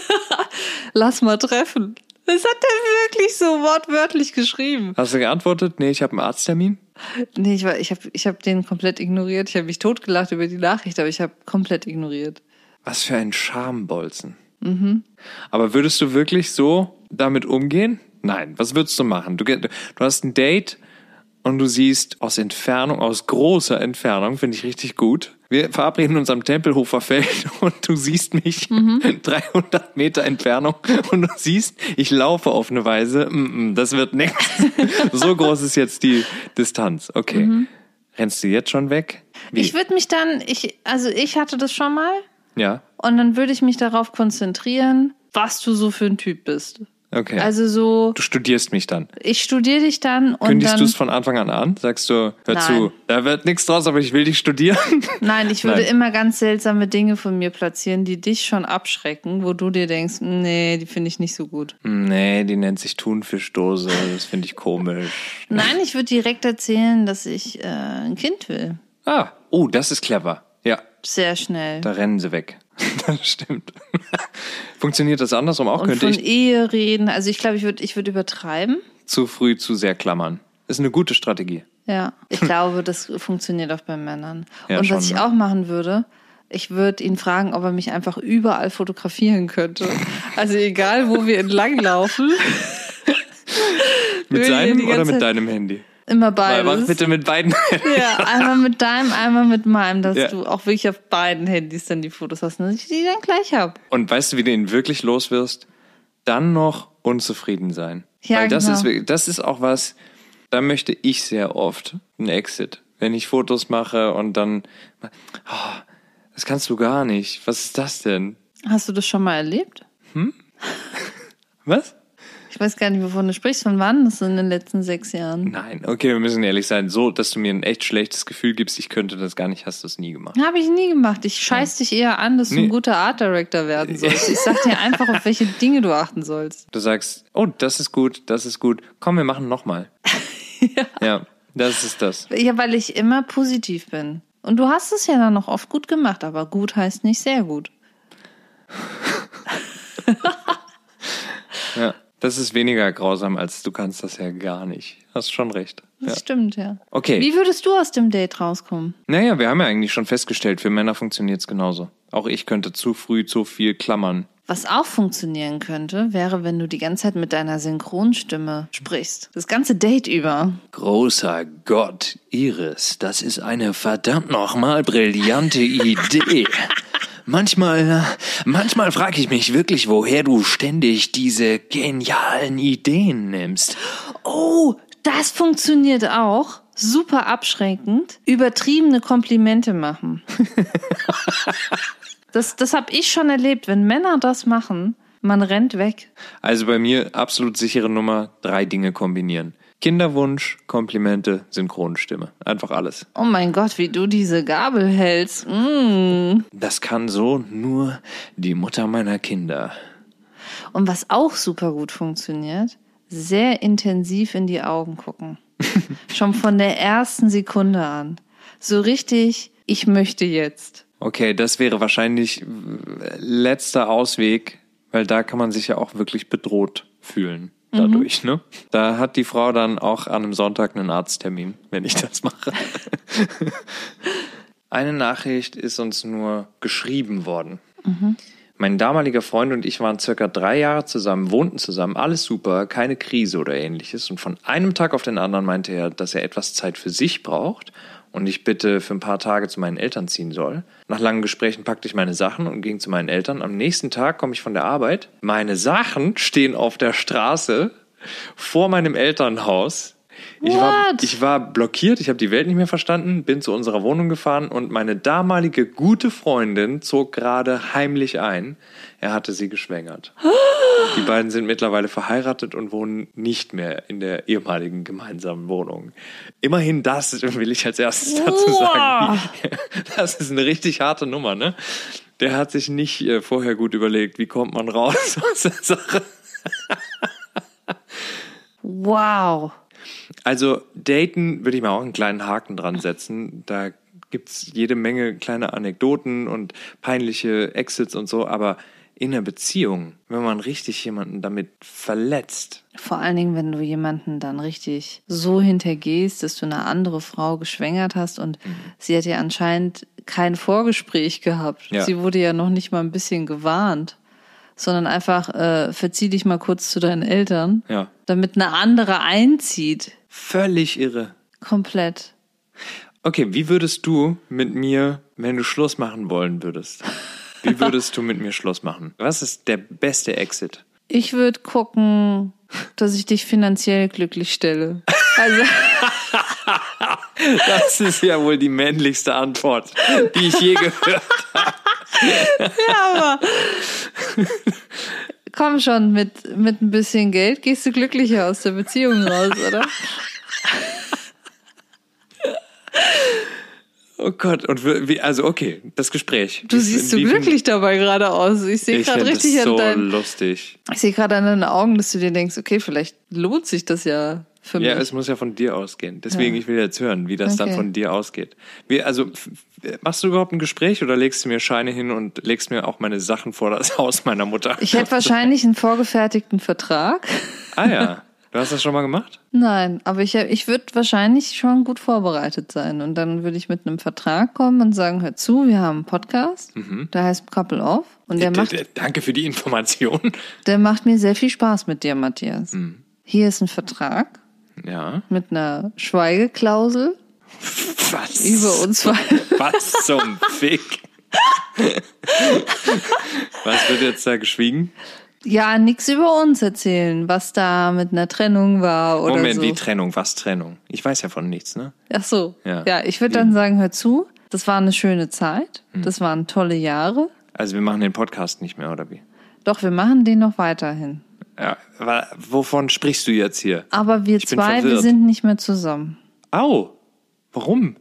Speaker 2: Lass mal treffen. Das hat er wirklich so wortwörtlich geschrieben.
Speaker 1: Hast du geantwortet? Nee, ich habe einen Arzttermin.
Speaker 2: Nee, ich, war, ich habe ich hab den komplett ignoriert. Ich habe mich totgelacht über die Nachricht, aber ich habe komplett ignoriert.
Speaker 1: Was für ein Schambolzen. Mhm. Aber würdest du wirklich so damit umgehen? Nein, was würdest du machen? Du, du hast ein Date und du siehst aus Entfernung, aus großer Entfernung, finde ich richtig gut. Wir verabreden uns am Tempelhofer Feld und du siehst mich mhm. dreihundert Meter Entfernung und du siehst, ich laufe auf eine Weise, mm, mm, das wird nichts. So groß ist jetzt die Distanz. Okay. Mhm. Rennst du jetzt schon weg? Wie?
Speaker 2: Ich würde mich dann, ich, also ich hatte das schon mal.
Speaker 1: Ja.
Speaker 2: Und dann würde ich mich darauf konzentrieren, was du so für ein Typ bist.
Speaker 1: Okay.
Speaker 2: Also so.
Speaker 1: Du studierst mich dann.
Speaker 2: Ich studiere dich dann und
Speaker 1: Kündigst
Speaker 2: dann.
Speaker 1: du es von Anfang an an? Sagst du, hör
Speaker 2: Nein.
Speaker 1: zu, da wird nichts draus, aber ich will dich studieren?
Speaker 2: Nein, ich würde
Speaker 1: Nein.
Speaker 2: immer ganz seltsame Dinge von mir platzieren, die dich schon abschrecken, wo du dir denkst, nee, die finde ich nicht so gut.
Speaker 1: Nee, die nennt sich Thunfischdose, das finde ich komisch.
Speaker 2: Nein, ich würde direkt erzählen, dass ich äh, ein Kind will.
Speaker 1: Ah, oh, das ist clever. Ja,
Speaker 2: Sehr schnell.
Speaker 1: da rennen sie weg. Das stimmt. Funktioniert das andersrum auch?
Speaker 2: Und
Speaker 1: Könnte
Speaker 2: von
Speaker 1: ich
Speaker 2: Ehe reden. Also ich glaube, ich würde ich würd übertreiben.
Speaker 1: zu früh zu sehr klammern. Ist eine gute Strategie.
Speaker 2: Ja, ich glaube, das funktioniert auch bei Männern.
Speaker 1: Ja,
Speaker 2: und
Speaker 1: schon,
Speaker 2: was ich
Speaker 1: ne?
Speaker 2: auch machen würde, ich würde ihn fragen, ob er mich einfach überall fotografieren könnte. Also egal, wo wir entlang laufen.
Speaker 1: Mit
Speaker 2: Will ich
Speaker 1: seinem
Speaker 2: die
Speaker 1: oder
Speaker 2: ganze
Speaker 1: mit
Speaker 2: Zeit-
Speaker 1: deinem Handy?
Speaker 2: Immer
Speaker 1: Mach
Speaker 2: beides.
Speaker 1: bitte mit beiden.
Speaker 2: Ja, einmal mit deinem, einmal mit meinem, dass
Speaker 1: Ja.
Speaker 2: du auch wirklich auf beiden Handys dann die Fotos hast, dass ich die dann gleich habe.
Speaker 1: Und weißt du, wie du ihn wirklich los wirst? Dann noch unzufrieden sein.
Speaker 2: Ja,
Speaker 1: Weil das
Speaker 2: genau.
Speaker 1: ist wirklich- das ist auch was, da möchte ich sehr oft einen Exit. Wenn ich Fotos mache und dann, oh, das kannst du gar nicht. Was ist das denn?
Speaker 2: Hast du das schon mal erlebt?
Speaker 1: Was?
Speaker 2: Ich weiß gar nicht, wovon du sprichst. Von wann? Das in den letzten sechs Jahren.
Speaker 1: Nein, okay, wir müssen ehrlich sein. So, dass du mir ein echt schlechtes Gefühl gibst, ich könnte das gar nicht, hast du es nie gemacht.
Speaker 2: Habe ich nie gemacht. Ich scheiß dich eher an, dass du
Speaker 1: Nee.
Speaker 2: ein guter Art Director werden sollst. Ich sag dir einfach, auf welche Dinge du achten sollst.
Speaker 1: Du sagst, oh, das ist gut, das ist gut. Komm, wir machen nochmal. ja. ja, das ist das.
Speaker 2: Ja, weil ich immer positiv bin. Und du hast es ja dann noch oft gut gemacht, aber gut heißt nicht sehr gut.
Speaker 1: Ja, das ist weniger grausam, als du kannst das ja gar nicht. Hast schon recht.
Speaker 2: Das
Speaker 1: Ja.
Speaker 2: stimmt, ja.
Speaker 1: Okay.
Speaker 2: Wie würdest du aus dem Date rauskommen?
Speaker 1: Naja, wir haben ja eigentlich schon festgestellt, für Männer funktioniert es genauso. Auch ich könnte zu früh zu viel klammern.
Speaker 2: Was auch funktionieren könnte, wäre, wenn du die ganze Zeit mit deiner Synchronstimme sprichst. Das ganze Date über.
Speaker 1: Großer Gott, Iris, das ist eine verdammt nochmal brillante Idee. Manchmal, manchmal frage ich mich wirklich, woher du ständig diese genialen Ideen nimmst.
Speaker 2: Oh, das funktioniert auch. Super abschreckend. Übertriebene Komplimente machen. Das, das habe ich schon erlebt. Wenn Männer das machen, man rennt weg.
Speaker 1: Also bei mir absolut sichere Nummer, drei Dinge kombinieren. Kinderwunsch, Komplimente, Synchronstimme. Einfach alles.
Speaker 2: Oh mein Gott, wie du diese Gabel hältst. Mm.
Speaker 1: Das kann so nur die Mutter meiner Kinder.
Speaker 2: Und was auch super gut funktioniert, sehr intensiv in die Augen gucken. Schon von der ersten Sekunde an. So richtig, ich möchte jetzt.
Speaker 1: Okay, das wäre wahrscheinlich letzter Ausweg, weil da kann man sich ja auch wirklich bedroht fühlen dadurch, mhm. ne? Da hat die Frau dann auch an einem Sonntag einen Arzttermin, wenn ich das mache. Eine Nachricht ist uns nur geschrieben worden. Mhm. Mein damaliger Freund und ich waren circa drei Jahre zusammen, wohnten zusammen, alles super, keine Krise oder ähnliches. Und von einem Tag auf den anderen meinte er, dass er etwas Zeit für sich braucht und ich bitte für ein paar Tage zu meinen Eltern ziehen soll. Nach langen Gesprächen packte ich meine Sachen und ging zu meinen Eltern. Am nächsten Tag komme ich von der Arbeit. Meine Sachen stehen auf der Straße vor meinem Elternhaus. Ich war, ich war blockiert, ich habe die Welt nicht mehr verstanden, bin zu unserer Wohnung gefahren und meine damalige gute Freundin zog gerade heimlich ein. Er hatte sie geschwängert. Die beiden sind mittlerweile verheiratet und wohnen nicht mehr in der ehemaligen gemeinsamen Wohnung. Immerhin das will ich als erstes dazu sagen. Das ist eine richtig harte Nummer, ne? Der hat sich nicht äh, vorher gut überlegt, wie kommt man raus aus der Sache.
Speaker 2: Wow.
Speaker 1: Also daten würde ich mal auch einen kleinen Haken dran setzen. Da gibt's jede Menge kleine Anekdoten und peinliche Exits und so, aber in einer Beziehung, wenn man richtig jemanden damit verletzt.
Speaker 2: Vor allen Dingen, wenn du jemanden dann richtig so hintergehst, dass du eine andere Frau geschwängert hast und mhm. sie hat ja anscheinend kein Vorgespräch gehabt.
Speaker 1: Ja.
Speaker 2: Sie wurde ja noch nicht mal ein bisschen gewarnt, sondern einfach äh, verzieh dich mal kurz zu deinen Eltern,
Speaker 1: ja.
Speaker 2: damit eine andere einzieht.
Speaker 1: Völlig irre.
Speaker 2: Komplett.
Speaker 1: Okay, wie würdest du mit mir, wenn du Schluss machen wollen würdest? Wie würdest du mit mir Schluss machen? Was ist der beste Exit?
Speaker 2: Ich würde gucken, dass ich dich finanziell glücklich stelle. Also
Speaker 1: das ist ja wohl die männlichste Antwort, die ich je gehört habe.
Speaker 2: Ja, aber komm schon, mit, mit ein bisschen Geld gehst du glücklicher aus der Beziehung raus, oder?
Speaker 1: Oh Gott, und wie, also okay, das Gespräch.
Speaker 2: Du siehst so glücklich dabei gerade aus. Ich sehe gerade richtig
Speaker 1: das
Speaker 2: an
Speaker 1: so
Speaker 2: deinen,
Speaker 1: lustig.
Speaker 2: Ich sehe gerade an deinen Augen, dass du dir denkst, okay, vielleicht lohnt sich das ja für mich.
Speaker 1: Ja, es muss ja von dir ausgehen. Deswegen, ja. Ich will jetzt hören, wie das okay. dann von dir ausgeht. Wie, also, machst du überhaupt ein Gespräch oder legst du mir Scheine hin und legst mir auch meine Sachen vor das Haus meiner Mutter?
Speaker 2: Ich hätte wahrscheinlich einen vorgefertigten Vertrag.
Speaker 1: Ah ja. Du hast das schon mal gemacht?
Speaker 2: Nein, aber ich, ich würde wahrscheinlich schon gut vorbereitet sein. Und dann würde ich mit einem Vertrag kommen und sagen, hör zu, wir haben einen Podcast, mhm. der heißt Couple Off. Und der
Speaker 1: d-
Speaker 2: macht,
Speaker 1: d- danke für die Information.
Speaker 2: Der macht mir sehr viel Spaß mit dir, Matthias.
Speaker 1: Mhm.
Speaker 2: Hier ist ein Vertrag
Speaker 1: ja.
Speaker 2: mit einer Schweigeklausel.
Speaker 1: Was?
Speaker 2: Über uns zwei.
Speaker 1: Was zum Fick? Was wird jetzt da geschwiegen?
Speaker 2: Ja, nix über uns erzählen, was da mit einer Trennung war oder
Speaker 1: Moment,
Speaker 2: so.
Speaker 1: wie Trennung? Was Trennung? Ich weiß ja von nichts, ne?
Speaker 2: Ach so.
Speaker 1: Ja,
Speaker 2: ja ich würde dann sagen, hör zu, das war eine schöne Zeit, hm. das waren tolle Jahre.
Speaker 1: Also wir machen den Podcast nicht mehr, oder wie?
Speaker 2: Doch, wir machen den noch weiterhin.
Speaker 1: Ja, aber wovon sprichst du jetzt hier?
Speaker 2: Aber wir
Speaker 1: ich
Speaker 2: zwei, wir sind nicht mehr zusammen.
Speaker 1: Au, warum?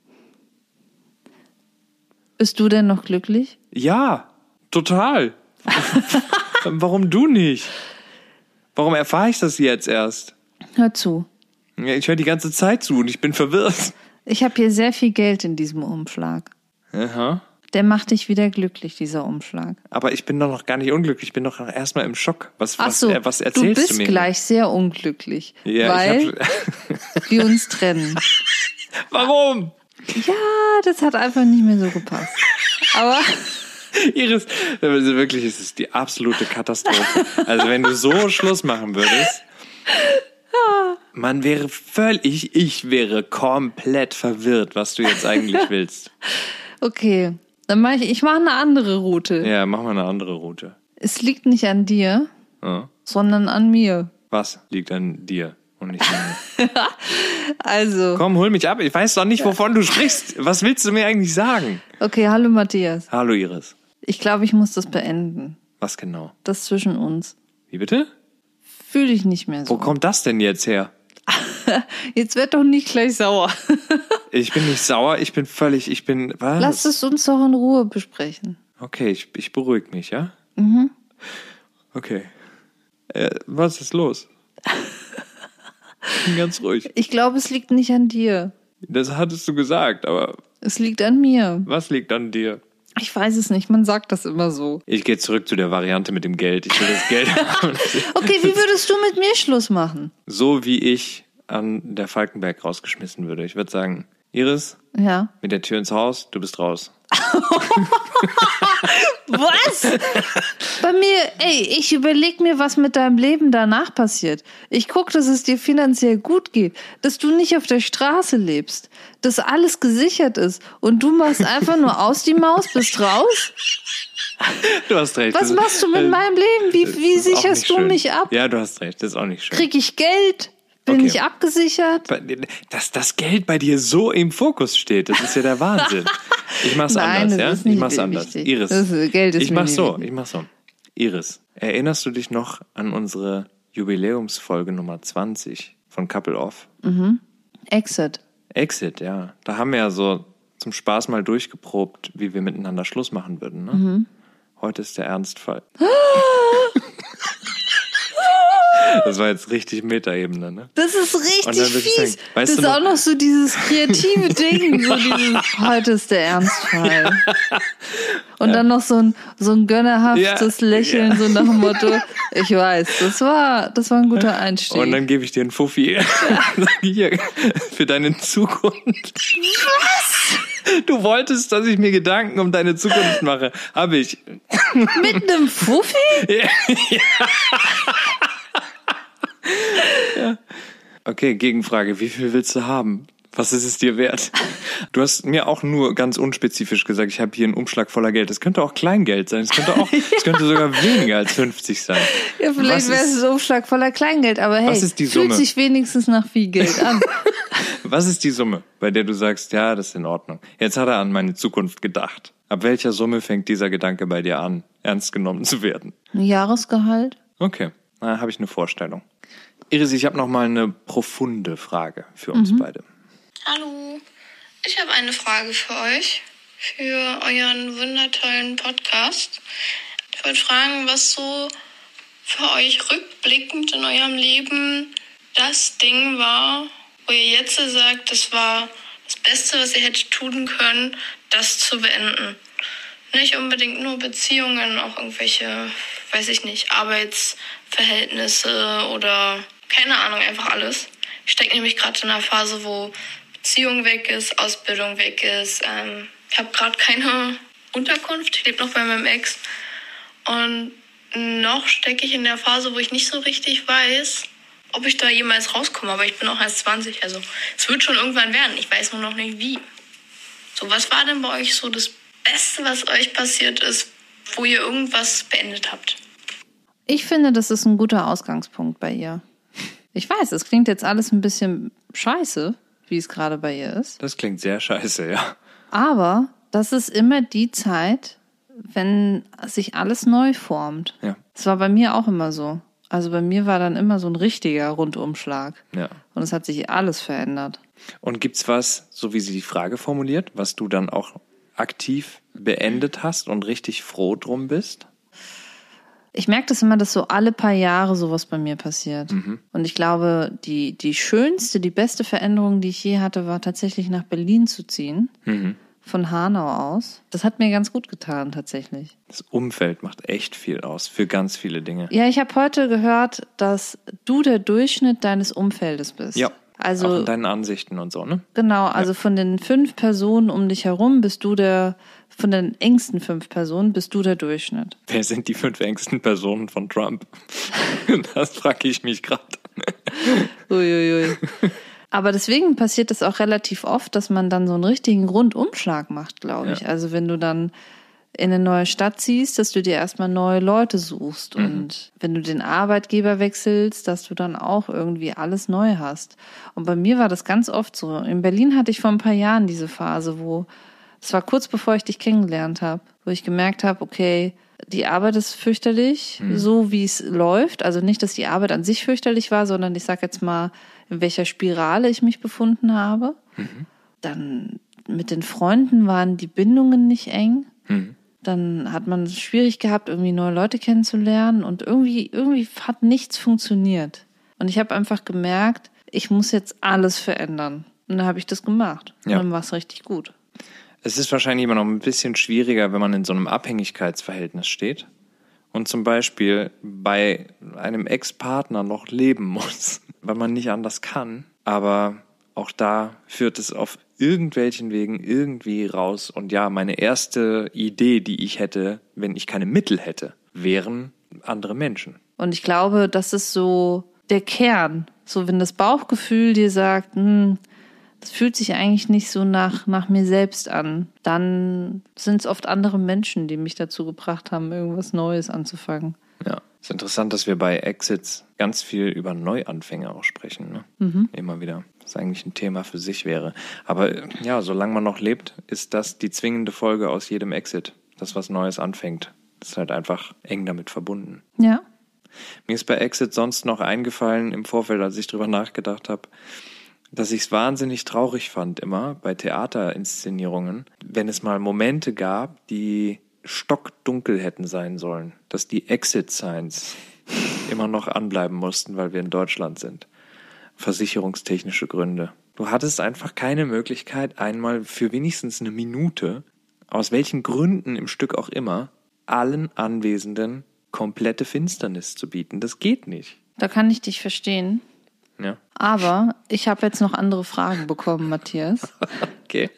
Speaker 2: Bist du denn noch glücklich?
Speaker 1: Ja, total. Warum du nicht? Warum erfahre ich das jetzt erst?
Speaker 2: Hör zu.
Speaker 1: Ja, ich höre die ganze Zeit zu und ich bin verwirrt.
Speaker 2: Ich habe hier sehr viel Geld in diesem Umschlag.
Speaker 1: Aha.
Speaker 2: Der macht dich wieder glücklich, dieser Umschlag.
Speaker 1: Aber ich bin doch noch gar nicht unglücklich. Ich bin doch erstmal im Schock. Was,
Speaker 2: Ach
Speaker 1: was,
Speaker 2: so,
Speaker 1: äh, was erzählst du mir?
Speaker 2: Du bist gleich sehr unglücklich,
Speaker 1: ja,
Speaker 2: weil
Speaker 1: ich hab...
Speaker 2: wir uns trennen.
Speaker 1: Warum?
Speaker 2: Ja, das hat einfach nicht mehr so gepasst. Aber...
Speaker 1: Iris, also wirklich, es ist die absolute Katastrophe. Also wenn du so Schluss machen würdest, man wäre völlig, ich wäre komplett verwirrt, was du jetzt eigentlich willst.
Speaker 2: Okay, dann mache ich, ich mache eine andere Route.
Speaker 1: Ja, mach mal eine andere Route.
Speaker 2: Es liegt nicht an dir,
Speaker 1: ja.
Speaker 2: sondern an mir.
Speaker 1: Was liegt an dir und nicht an mir?
Speaker 2: Also.
Speaker 1: Komm, hol mich ab. Ich weiß doch nicht, wovon du sprichst. Was willst du mir eigentlich sagen?
Speaker 2: Okay, hallo Matthias.
Speaker 1: Hallo Iris.
Speaker 2: Ich glaube, ich muss das beenden.
Speaker 1: Was genau?
Speaker 2: Das zwischen uns.
Speaker 1: Wie bitte?
Speaker 2: Fühle ich nicht mehr so.
Speaker 1: Wo kommt das denn jetzt her?
Speaker 2: Jetzt werd doch nicht gleich sauer.
Speaker 1: Ich bin nicht sauer, ich bin völlig, ich bin, was?
Speaker 2: Lass es uns doch in Ruhe besprechen.
Speaker 1: Okay, ich, ich beruhige mich, ja?
Speaker 2: Mhm.
Speaker 1: Okay. Äh, was ist los? Ich bin ganz ruhig.
Speaker 2: Ich glaube, es liegt nicht an dir.
Speaker 1: Das hattest du gesagt, aber
Speaker 2: Es liegt an mir.
Speaker 1: was liegt an dir?
Speaker 2: Ich weiß es nicht, man sagt das immer so.
Speaker 1: Ich gehe zurück zu der Variante mit dem Geld. Ich will das Geld haben.
Speaker 2: Okay, wie würdest du mit mir Schluss machen?
Speaker 1: So wie ich an der Falkenberg rausgeschmissen würde. Ich würde sagen, Iris,
Speaker 2: Ja.
Speaker 1: mit der Tür ins Haus, du bist raus.
Speaker 2: Was? Bei mir, ey, ich überleg mir, was mit deinem Leben danach passiert. Ich guck, dass es dir finanziell gut geht, dass du nicht auf der Straße lebst, dass alles gesichert ist und du machst einfach nur aus die Maus, bist raus?
Speaker 1: Du hast recht.
Speaker 2: Was
Speaker 1: Das-
Speaker 2: machst du mit
Speaker 1: äh,
Speaker 2: meinem Leben? Wie,
Speaker 1: das
Speaker 2: wie
Speaker 1: ist auch
Speaker 2: sicherst
Speaker 1: nicht
Speaker 2: du
Speaker 1: schön.
Speaker 2: mich ab?
Speaker 1: Ja, du hast recht, das ist auch nicht schön.
Speaker 2: Krieg ich Geld? Bin
Speaker 1: Okay.
Speaker 2: ich abgesichert?
Speaker 1: Dass das Geld bei dir so im Fokus steht, das ist ja der Wahnsinn. Ich mach's
Speaker 2: Nein,
Speaker 1: anders,
Speaker 2: das
Speaker 1: ja?
Speaker 2: ist nicht
Speaker 1: ich mach's anders.
Speaker 2: wichtig.
Speaker 1: Iris.
Speaker 2: Das ist- Geld ist
Speaker 1: ich
Speaker 2: mir
Speaker 1: mach's
Speaker 2: nicht
Speaker 1: so,
Speaker 2: wichtig.
Speaker 1: ich mach's so. Iris, erinnerst du dich noch an unsere Jubiläumsfolge Nummer zwanzig von Couple Off?
Speaker 2: Exit.
Speaker 1: Exit, ja. Da haben wir ja so zum Spaß mal durchgeprobt, wie wir miteinander Schluss machen würden. Ne?
Speaker 2: Mhm.
Speaker 1: Heute ist der Ernstfall. Das war jetzt richtig Metaebene, ne?
Speaker 2: Das ist
Speaker 1: Und
Speaker 2: richtig
Speaker 1: dann würde ich
Speaker 2: fies.
Speaker 1: sagen, weißt
Speaker 2: das
Speaker 1: du
Speaker 2: ist
Speaker 1: noch-
Speaker 2: auch noch so dieses kreative Ding. So dieses, heute ist der Ernstfall. Und dann noch so ein, so ein gönnerhaftes
Speaker 1: Ja,
Speaker 2: Lächeln,
Speaker 1: ja.
Speaker 2: so nach dem Motto, ich weiß, das war, das war ein guter Einstieg.
Speaker 1: Und dann gebe ich dir einen Fuffi. Sag hier, für deine Zukunft. Was? Du wolltest, dass ich mir Gedanken um deine Zukunft mache. Habe ich.
Speaker 2: Mit einem Fuffi?
Speaker 1: Okay, Gegenfrage. Wie viel willst du haben? Was ist es dir wert? Du hast mir auch nur ganz unspezifisch gesagt, ich habe hier einen Umschlag voller Geld. Das könnte auch Kleingeld sein. Es könnte auch, es könnte sogar weniger als fünfzig sein.
Speaker 2: Ja, vielleicht
Speaker 1: Was
Speaker 2: wäre
Speaker 1: ist-
Speaker 2: es ein Umschlag voller Kleingeld, aber hey,
Speaker 1: Was ist die
Speaker 2: fühlt
Speaker 1: Summe?
Speaker 2: sich wenigstens nach viel Geld an.
Speaker 1: Was ist die Summe, bei der du sagst, ja, das ist in Ordnung? Jetzt hat er an meine Zukunft gedacht. Ab welcher Summe fängt dieser Gedanke bei dir an, ernst genommen zu werden?
Speaker 2: Ein Jahresgehalt?
Speaker 1: Okay, da habe ich eine Vorstellung. Iris, ich habe noch mal eine profunde Frage für uns beide.
Speaker 6: Hallo, ich habe eine Frage für euch, für euren wundertollen Podcast. Ich wollte fragen, was so für euch rückblickend in eurem Leben das Ding war, wo ihr jetzt sagt, das war das Beste, was ihr hättet tun können, das zu beenden. Nicht unbedingt nur Beziehungen, auch irgendwelche, weiß ich nicht, Arbeitsverhältnisse oder keine Ahnung, einfach alles. Ich stecke nämlich gerade in einer Phase, wo Beziehung weg ist, Ausbildung weg ist. Ähm, ich habe gerade keine Unterkunft, ich lebe noch bei meinem Ex. Und noch stecke ich in der Phase, wo ich nicht so richtig weiß, ob ich da jemals rauskomme. Aber ich bin auch erst zwanzig, also es wird schon irgendwann werden. Ich weiß nur noch nicht wie. So, was war denn bei euch so das Beste, was euch passiert ist, wo ihr irgendwas beendet habt?
Speaker 2: Ich finde, das ist ein guter Ausgangspunkt bei ihr. Ich weiß, es klingt jetzt alles ein bisschen scheiße, wie es gerade bei ihr ist.
Speaker 1: Das klingt sehr scheiße, ja.
Speaker 2: Aber das ist immer die Zeit, wenn sich alles neu formt.
Speaker 1: Ja.
Speaker 2: Das war bei mir auch immer so. Also bei mir war dann immer so ein richtiger Rundumschlag.
Speaker 1: Ja.
Speaker 2: Und es hat sich alles verändert.
Speaker 1: Und gibt's was, so wie sie die Frage formuliert, was du dann auch aktiv beendet hast und richtig froh drum bist?
Speaker 2: Ich merke das immer, dass so alle paar Jahre sowas bei mir passiert.
Speaker 1: Mhm.
Speaker 2: Und ich glaube, die, die schönste, die beste Veränderung, die ich je hatte, war tatsächlich nach Berlin zu ziehen.
Speaker 1: Mhm.
Speaker 2: Von Hanau aus. Das hat mir ganz gut getan, tatsächlich.
Speaker 1: Das Umfeld macht echt viel aus für ganz viele Dinge.
Speaker 2: Ja, ich habe heute gehört, dass du der Durchschnitt deines Umfeldes bist.
Speaker 1: Ja.
Speaker 2: Also
Speaker 1: auch in deinen Ansichten und so, ne?
Speaker 2: genau, also von den fünf Personen um dich herum bist du der, von den engsten fünf Personen bist du der Durchschnitt.
Speaker 1: Wer sind die fünf engsten Personen von Trump? Das frage ich mich gerade.
Speaker 2: Uiuiui. Aber deswegen passiert es auch relativ oft, dass man dann so einen richtigen Rundumschlag macht, glaube ich.
Speaker 1: Ja.
Speaker 2: Also wenn du dann in eine neue Stadt ziehst, dass du dir erstmal neue Leute suchst.
Speaker 1: Mhm.
Speaker 2: Und wenn du den Arbeitgeber wechselst, dass du dann auch irgendwie alles neu hast. Und bei mir war das ganz oft so. In Berlin hatte ich vor ein paar Jahren diese Phase, wo, es war kurz bevor ich dich kennengelernt habe, wo ich gemerkt habe, okay, die Arbeit ist fürchterlich,
Speaker 1: Mhm.
Speaker 2: so wie es läuft. Also nicht, dass die Arbeit an sich fürchterlich war, sondern ich sag jetzt mal, in welcher Spirale ich mich befunden habe. Mhm. Dann mit den Freunden waren die Bindungen nicht eng. Mhm. Dann hat man es schwierig gehabt, irgendwie neue Leute kennenzulernen und irgendwie, irgendwie hat nichts funktioniert. Und ich habe einfach gemerkt, ich muss jetzt alles verändern. Und dann habe ich das gemacht. Und ja. Dann war es richtig gut.
Speaker 1: Es ist wahrscheinlich immer noch ein bisschen schwieriger, wenn man in so einem Abhängigkeitsverhältnis steht und zum Beispiel bei einem Ex-Partner noch leben muss, weil man nicht anders kann. Aber auch da führt es auf irgendwelchen Wegen irgendwie raus. Und ja, meine erste Idee, die ich hätte, wenn ich keine Mittel hätte, wären andere Menschen.
Speaker 2: Und ich glaube, das ist so der Kern. So, wenn das Bauchgefühl dir sagt, hm, das fühlt sich eigentlich nicht so nach, nach mir selbst an, dann sind es oft andere Menschen, die mich dazu gebracht haben, irgendwas Neues anzufangen.
Speaker 1: Ja, es ist interessant, dass wir bei Exits ganz viel über Neuanfänge auch sprechen. Ne? Mhm. Immer wieder. Das eigentlich ein Thema für sich wäre. Aber ja, solange man noch lebt, ist das die zwingende Folge aus jedem Exit. Das, was Neues anfängt. Das ist halt einfach eng damit verbunden.
Speaker 2: Ja.
Speaker 1: Mir ist bei Exit sonst noch eingefallen im Vorfeld, als ich drüber nachgedacht habe, dass ich es wahnsinnig traurig fand immer bei Theaterinszenierungen, wenn es mal Momente gab, die stockdunkel hätten sein sollen. Dass die Exit-Signs immer noch anbleiben mussten, weil wir in Deutschland sind. Versicherungstechnische Gründe. Du hattest einfach keine Möglichkeit, einmal für wenigstens eine Minute, aus welchen Gründen im Stück auch immer, allen Anwesenden komplette Finsternis zu bieten. Das geht nicht.
Speaker 2: Da kann ich dich verstehen.
Speaker 1: Ja.
Speaker 2: Aber ich habe jetzt noch andere Fragen bekommen, Matthias.
Speaker 1: Okay.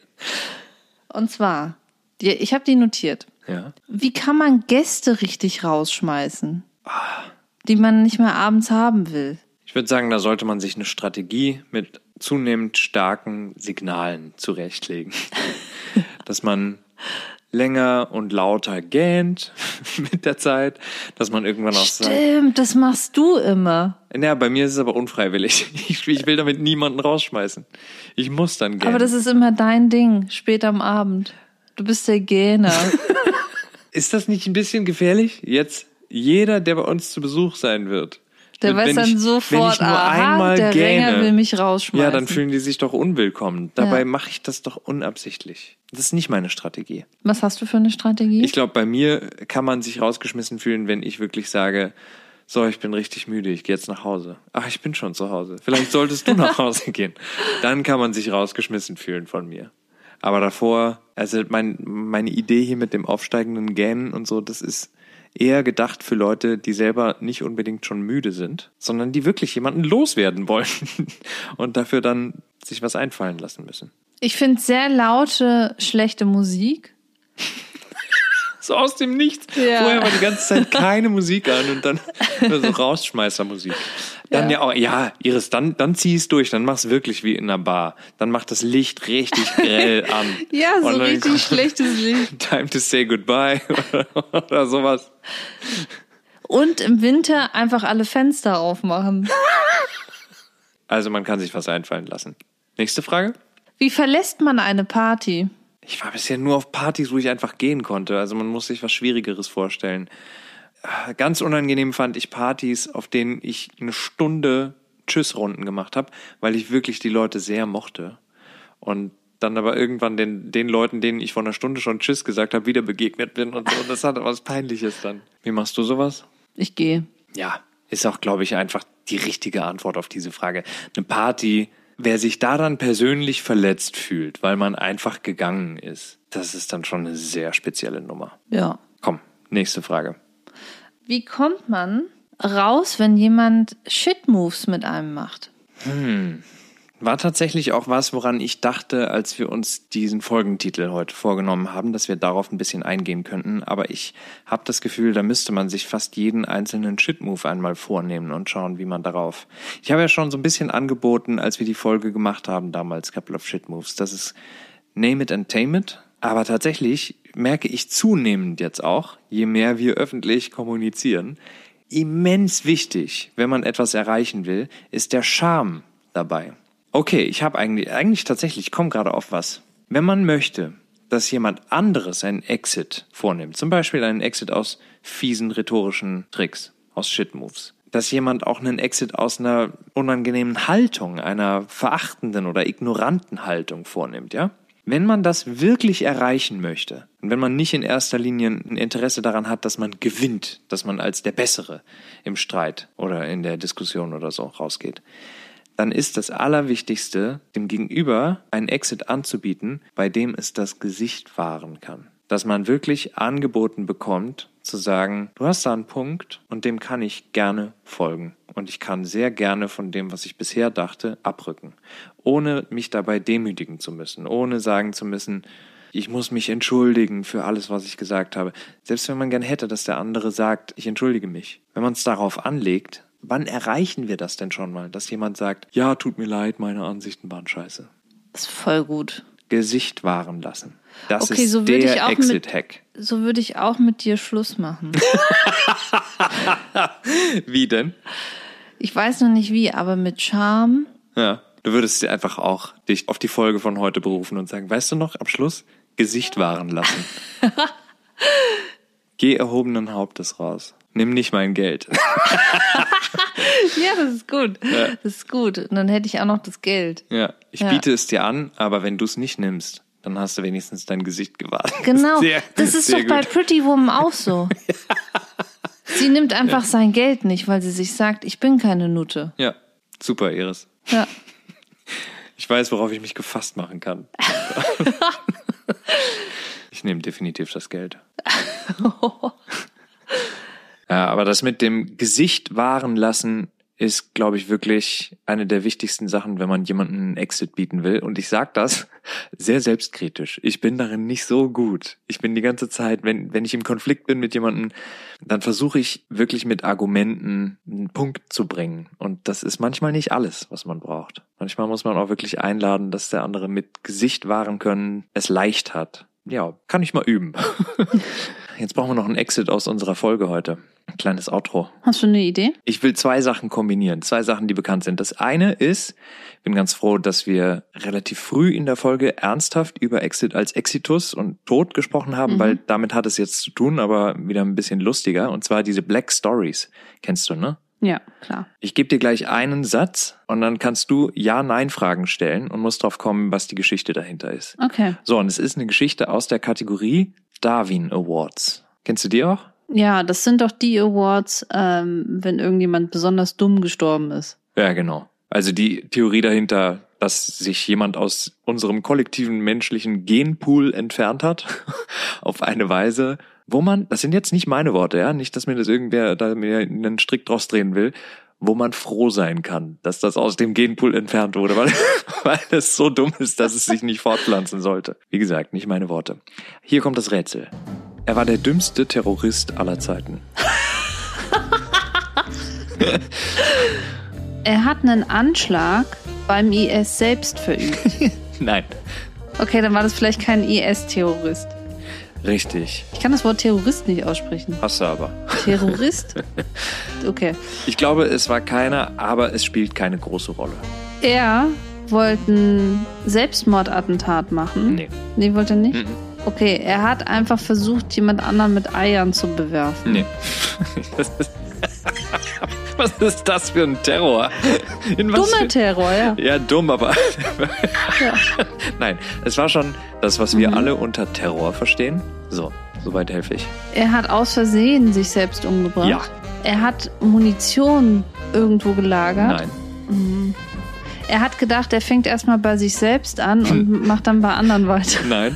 Speaker 2: Und zwar, die, ich habe die notiert.
Speaker 1: Ja.
Speaker 2: Wie kann man Gäste richtig rausschmeißen, die man nicht mehr abends haben will?
Speaker 1: Ich würde sagen, da sollte man sich eine Strategie mit zunehmend starken Signalen zurechtlegen. Dass man länger und lauter gähnt mit der Zeit, dass man irgendwann auch sagt...
Speaker 2: Stimmt, das machst du immer.
Speaker 1: Ja, bei mir ist es aber unfreiwillig. Ich, ich will damit niemanden rausschmeißen. Ich muss dann gähnen.
Speaker 2: Aber das ist immer dein Ding, spät am Abend. Du bist der Gähner.
Speaker 1: Ist das nicht ein bisschen gefährlich? Jetzt jeder, der bei uns zu Besuch sein wird...
Speaker 2: Der weiß dann ich, sofort, aha, der gähne, Ränger will mich rausschmeißen.
Speaker 1: Ja, dann fühlen die sich doch unwillkommen. Dabei ja. mache ich das doch unabsichtlich. Das ist nicht meine Strategie.
Speaker 2: Was hast du für eine Strategie?
Speaker 1: Ich glaube, bei mir kann man sich rausgeschmissen fühlen, wenn ich wirklich sage, so, ich bin richtig müde, ich gehe jetzt nach Hause. Ach, ich bin schon zu Hause. Vielleicht solltest du nach Hause gehen. Dann kann man sich rausgeschmissen fühlen von mir. Aber davor, also mein, meine Idee hier mit dem aufsteigenden Gähnen und so, das ist eher gedacht für Leute, die selber nicht unbedingt schon müde sind, sondern die wirklich jemanden loswerden wollen und dafür dann sich was einfallen lassen müssen.
Speaker 2: Ich finde sehr laute, schlechte Musik.
Speaker 1: So aus dem Nichts. Ja. Vorher war die ganze Zeit keine Musik an und dann so Rausschmeißermusik. Dann ja, ja auch, ja, Iris, dann, dann zieh es durch, dann mach's wirklich wie in einer Bar. Dann mach das Licht richtig grell an.
Speaker 2: Ja, so richtig kommt, schlechtes Licht.
Speaker 1: Time to say goodbye oder, oder sowas.
Speaker 2: Und im Winter einfach alle Fenster aufmachen.
Speaker 1: Also man kann sich was einfallen lassen. Nächste Frage.
Speaker 2: Wie verlässt man eine Party?
Speaker 1: Ich war bisher nur auf Partys, wo ich einfach gehen konnte. Also man muss sich was Schwierigeres vorstellen. Ganz unangenehm fand ich Partys, auf denen ich eine Stunde Tschüssrunden gemacht habe, weil ich wirklich die Leute sehr mochte. Und dann aber irgendwann den, den Leuten, denen ich vor einer Stunde schon Tschüss gesagt habe, wieder begegnet bin und so. Und das hat was Peinliches dann. Wie machst du sowas?
Speaker 2: Ich gehe.
Speaker 1: Ja, ist auch, glaube ich, einfach die richtige Antwort auf diese Frage. Eine Party, wer sich daran persönlich verletzt fühlt, weil man einfach gegangen ist, das ist dann schon eine sehr spezielle Nummer.
Speaker 2: Ja.
Speaker 1: Komm, nächste Frage.
Speaker 2: Wie kommt man raus, wenn jemand Shit-Moves mit einem macht?
Speaker 1: Hm. War tatsächlich auch was, woran ich dachte, als wir uns diesen Folgentitel heute vorgenommen haben, dass wir darauf ein bisschen eingehen könnten. Aber ich habe das Gefühl, da müsste man sich fast jeden einzelnen Shit-Move einmal vornehmen und schauen, wie man darauf... Ich habe ja schon so ein bisschen angeboten, als wir die Folge gemacht haben damals, Couple of Shit-Moves. Das ist Name it and tame it. Aber tatsächlich merke ich zunehmend jetzt auch, je mehr wir öffentlich kommunizieren, immens wichtig, wenn man etwas erreichen will, ist der Charme dabei. Okay, ich habe eigentlich, eigentlich tatsächlich, ich komme gerade auf was. Wenn man möchte, dass jemand anderes einen Exit vornimmt, zum Beispiel einen Exit aus fiesen rhetorischen Tricks, aus Shit-Moves, dass jemand auch einen Exit aus einer unangenehmen Haltung, einer verachtenden oder ignoranten Haltung vornimmt, ja? Wenn man das wirklich erreichen möchte und wenn man nicht in erster Linie ein Interesse daran hat, dass man gewinnt, dass man als der Bessere im Streit oder in der Diskussion oder so rausgeht, dann ist das Allerwichtigste, dem Gegenüber einen Exit anzubieten, bei dem es das Gesicht wahren kann. Dass man wirklich angeboten bekommt, zu sagen, du hast da einen Punkt und dem kann ich gerne folgen. Und ich kann sehr gerne von dem, was ich bisher dachte, abrücken. Ohne mich dabei demütigen zu müssen, ohne sagen zu müssen, ich muss mich entschuldigen für alles, was ich gesagt habe. Selbst wenn man gern hätte, dass der andere sagt, ich entschuldige mich. Wenn man es darauf anlegt, wann erreichen wir das denn schon mal, dass jemand sagt, ja, tut mir leid, meine Ansichten waren scheiße.
Speaker 2: Das ist voll gut.
Speaker 1: Gesicht wahren lassen. Das
Speaker 2: okay,
Speaker 1: ist
Speaker 2: so würde ich
Speaker 1: der
Speaker 2: auch
Speaker 1: Exit-Hack.
Speaker 2: Mit, so würde ich auch mit dir Schluss machen.
Speaker 1: Wie denn?
Speaker 2: Ich weiß noch nicht wie, aber mit Charme.
Speaker 1: Ja, du würdest einfach auch dich auf die Folge von heute berufen und sagen, weißt du noch, am Schluss Gesicht wahren lassen. Geh erhobenen Hauptes raus. Nimm nicht mein Geld.
Speaker 2: Ja, das ist gut.
Speaker 1: Ja.
Speaker 2: Das ist gut. Und dann hätte ich auch noch das Geld.
Speaker 1: Ja, ich
Speaker 2: Ja.
Speaker 1: biete es dir an, aber wenn du es nicht nimmst, dann hast du wenigstens dein Gesicht gewahrt.
Speaker 2: Genau.
Speaker 1: Sehr,
Speaker 2: das ist
Speaker 1: sehr
Speaker 2: doch bei
Speaker 1: gut.
Speaker 2: Pretty Woman auch so. Sie nimmt einfach sein Geld nicht, weil sie sich sagt, ich bin keine Nutte.
Speaker 1: Ja, super, Iris.
Speaker 2: Ja.
Speaker 1: Ich weiß, worauf ich mich gefasst machen kann. Ich nehme definitiv das Geld. Ja, aber das mit dem Gesicht wahren lassen ist, glaube ich, wirklich eine der wichtigsten Sachen, wenn man jemanden einen Exit bieten will. Und ich sage das sehr selbstkritisch. Ich bin darin nicht so gut. Ich bin die ganze Zeit, wenn, wenn ich im Konflikt bin mit jemandem, dann versuche ich wirklich mit Argumenten einen Punkt zu bringen. Und das ist manchmal nicht alles, was man braucht. Manchmal muss man auch wirklich einladen, dass der andere mit Gesicht wahren können es leicht hat. Ja, kann ich mal üben. Jetzt brauchen wir noch einen Exit aus unserer Folge heute. Ein kleines Outro.
Speaker 2: Hast du eine Idee?
Speaker 1: Ich will zwei Sachen kombinieren, zwei Sachen, die bekannt sind. Das eine ist, ich bin ganz froh, dass wir relativ früh in der Folge ernsthaft über Exit als Exitus und Tod gesprochen haben,
Speaker 2: Mhm.
Speaker 1: weil damit hat es jetzt zu tun, aber wieder ein bisschen lustiger. Und zwar diese Black Stories. Kennst du, ne?
Speaker 2: Ja, klar.
Speaker 1: Ich gebe dir gleich einen Satz und dann kannst du Ja-Nein-Fragen stellen und musst drauf kommen, was die Geschichte dahinter ist.
Speaker 2: Okay.
Speaker 1: So, und es ist eine Geschichte aus der Kategorie Darwin Awards. Kennst du die auch?
Speaker 2: Ja, das sind doch die Awards, ähm, wenn irgendjemand besonders dumm gestorben ist.
Speaker 1: Ja, genau. Also die Theorie dahinter, dass sich jemand aus unserem kollektiven menschlichen Genpool entfernt hat, auf eine Weise, wo man, das sind jetzt nicht meine Worte, ja, nicht, dass mir das irgendwer da mir einen Strick draus drehen will, wo man froh sein kann, dass das aus dem Genpool entfernt wurde, weil, weil es so dumm ist, dass es sich nicht fortpflanzen sollte. Wie gesagt, nicht meine Worte. Hier kommt das Rätsel. Er war der dümmste Terrorist aller Zeiten.
Speaker 2: Er hat einen Anschlag beim I S selbst verübt.
Speaker 1: Nein.
Speaker 2: Okay, dann war das vielleicht kein I S-Terrorist.
Speaker 1: Richtig.
Speaker 2: Ich kann das Wort Terrorist nicht aussprechen.
Speaker 1: Hast du aber.
Speaker 2: Terrorist? Okay.
Speaker 1: Ich glaube, es war keiner, aber es spielt keine große Rolle.
Speaker 2: Er wollte ein Selbstmordattentat machen.
Speaker 1: Nee.
Speaker 2: Nee, wollte er nicht?
Speaker 1: Mhm.
Speaker 2: Okay, er hat einfach versucht, jemand anderen mit Eiern zu bewerfen.
Speaker 1: Nee. Das ist was ist das für ein Terror? In was
Speaker 2: Dummer
Speaker 1: für-
Speaker 2: Terror, ja.
Speaker 1: Ja, dumm, aber
Speaker 2: Ja.
Speaker 1: nein, es war schon das, was wir
Speaker 2: Mhm.
Speaker 1: alle unter Terror verstehen. So, soweit helfe ich.
Speaker 2: Er hat aus Versehen sich selbst umgebracht.
Speaker 1: Ja.
Speaker 2: Er hat Munition irgendwo gelagert.
Speaker 1: Nein.
Speaker 2: Mhm. Er hat gedacht, er fängt erstmal bei sich selbst an und macht dann bei anderen weiter.
Speaker 1: Nein,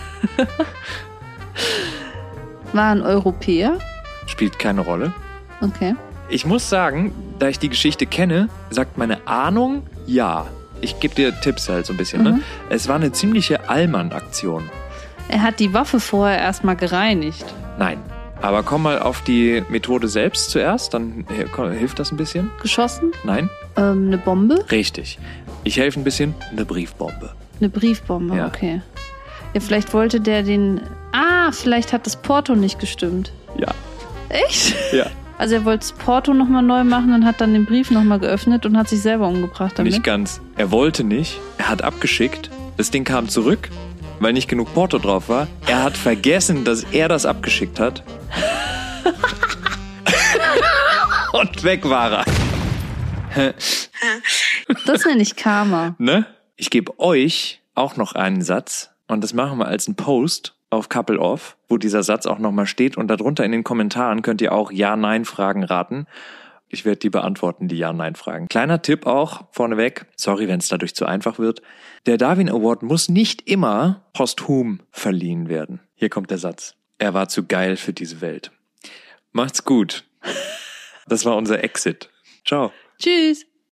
Speaker 2: War ein Europäer.
Speaker 1: spielt keine Rolle.
Speaker 2: Okay.
Speaker 1: Ich muss sagen, da ich die Geschichte kenne, sagt meine Ahnung ja. Ich gebe dir Tipps halt so ein bisschen. Ne?
Speaker 2: Mhm.
Speaker 1: Es war eine ziemliche Allmann-Aktion.
Speaker 2: Er hat die Waffe vorher erstmal gereinigt.
Speaker 1: Nein. Aber komm mal auf die Methode selbst zuerst, dann äh, komm, hilft das ein bisschen.
Speaker 2: Geschossen.
Speaker 1: Nein?
Speaker 2: Ähm, eine Bombe.
Speaker 1: Richtig. Ich helfe ein bisschen. Eine Briefbombe.
Speaker 2: Eine Briefbombe,
Speaker 1: Ja.
Speaker 2: okay. Ja, vielleicht wollte der den... Ah, vielleicht hat das Porto nicht gestimmt.
Speaker 1: Ja.
Speaker 2: Echt?
Speaker 1: Ja.
Speaker 2: Also er wollte das Porto nochmal neu machen und hat dann den Brief nochmal geöffnet und hat sich selber umgebracht damit.
Speaker 1: Nicht ganz. Er wollte nicht. Er hat abgeschickt. Das Ding kam zurück, weil nicht genug Porto drauf war. Er hat vergessen, dass er das abgeschickt hat. Und weg war er.
Speaker 2: Das nenne ich Karma.
Speaker 1: Ne? Ich gebe euch auch noch einen Satz und das machen wir als einen Post auf Couple Off, wo dieser Satz auch nochmal steht und darunter in den Kommentaren könnt ihr auch Ja-Nein-Fragen raten. Ich werde die beantworten, die Ja-Nein-Fragen. Kleiner Tipp auch vorneweg, sorry, wenn es dadurch zu einfach wird. Der Darwin Award muss nicht immer posthum verliehen werden. Hier kommt der Satz. Er war zu geil für diese Welt. Macht's gut. Das war unser Exit. Ciao.
Speaker 2: Tschüss.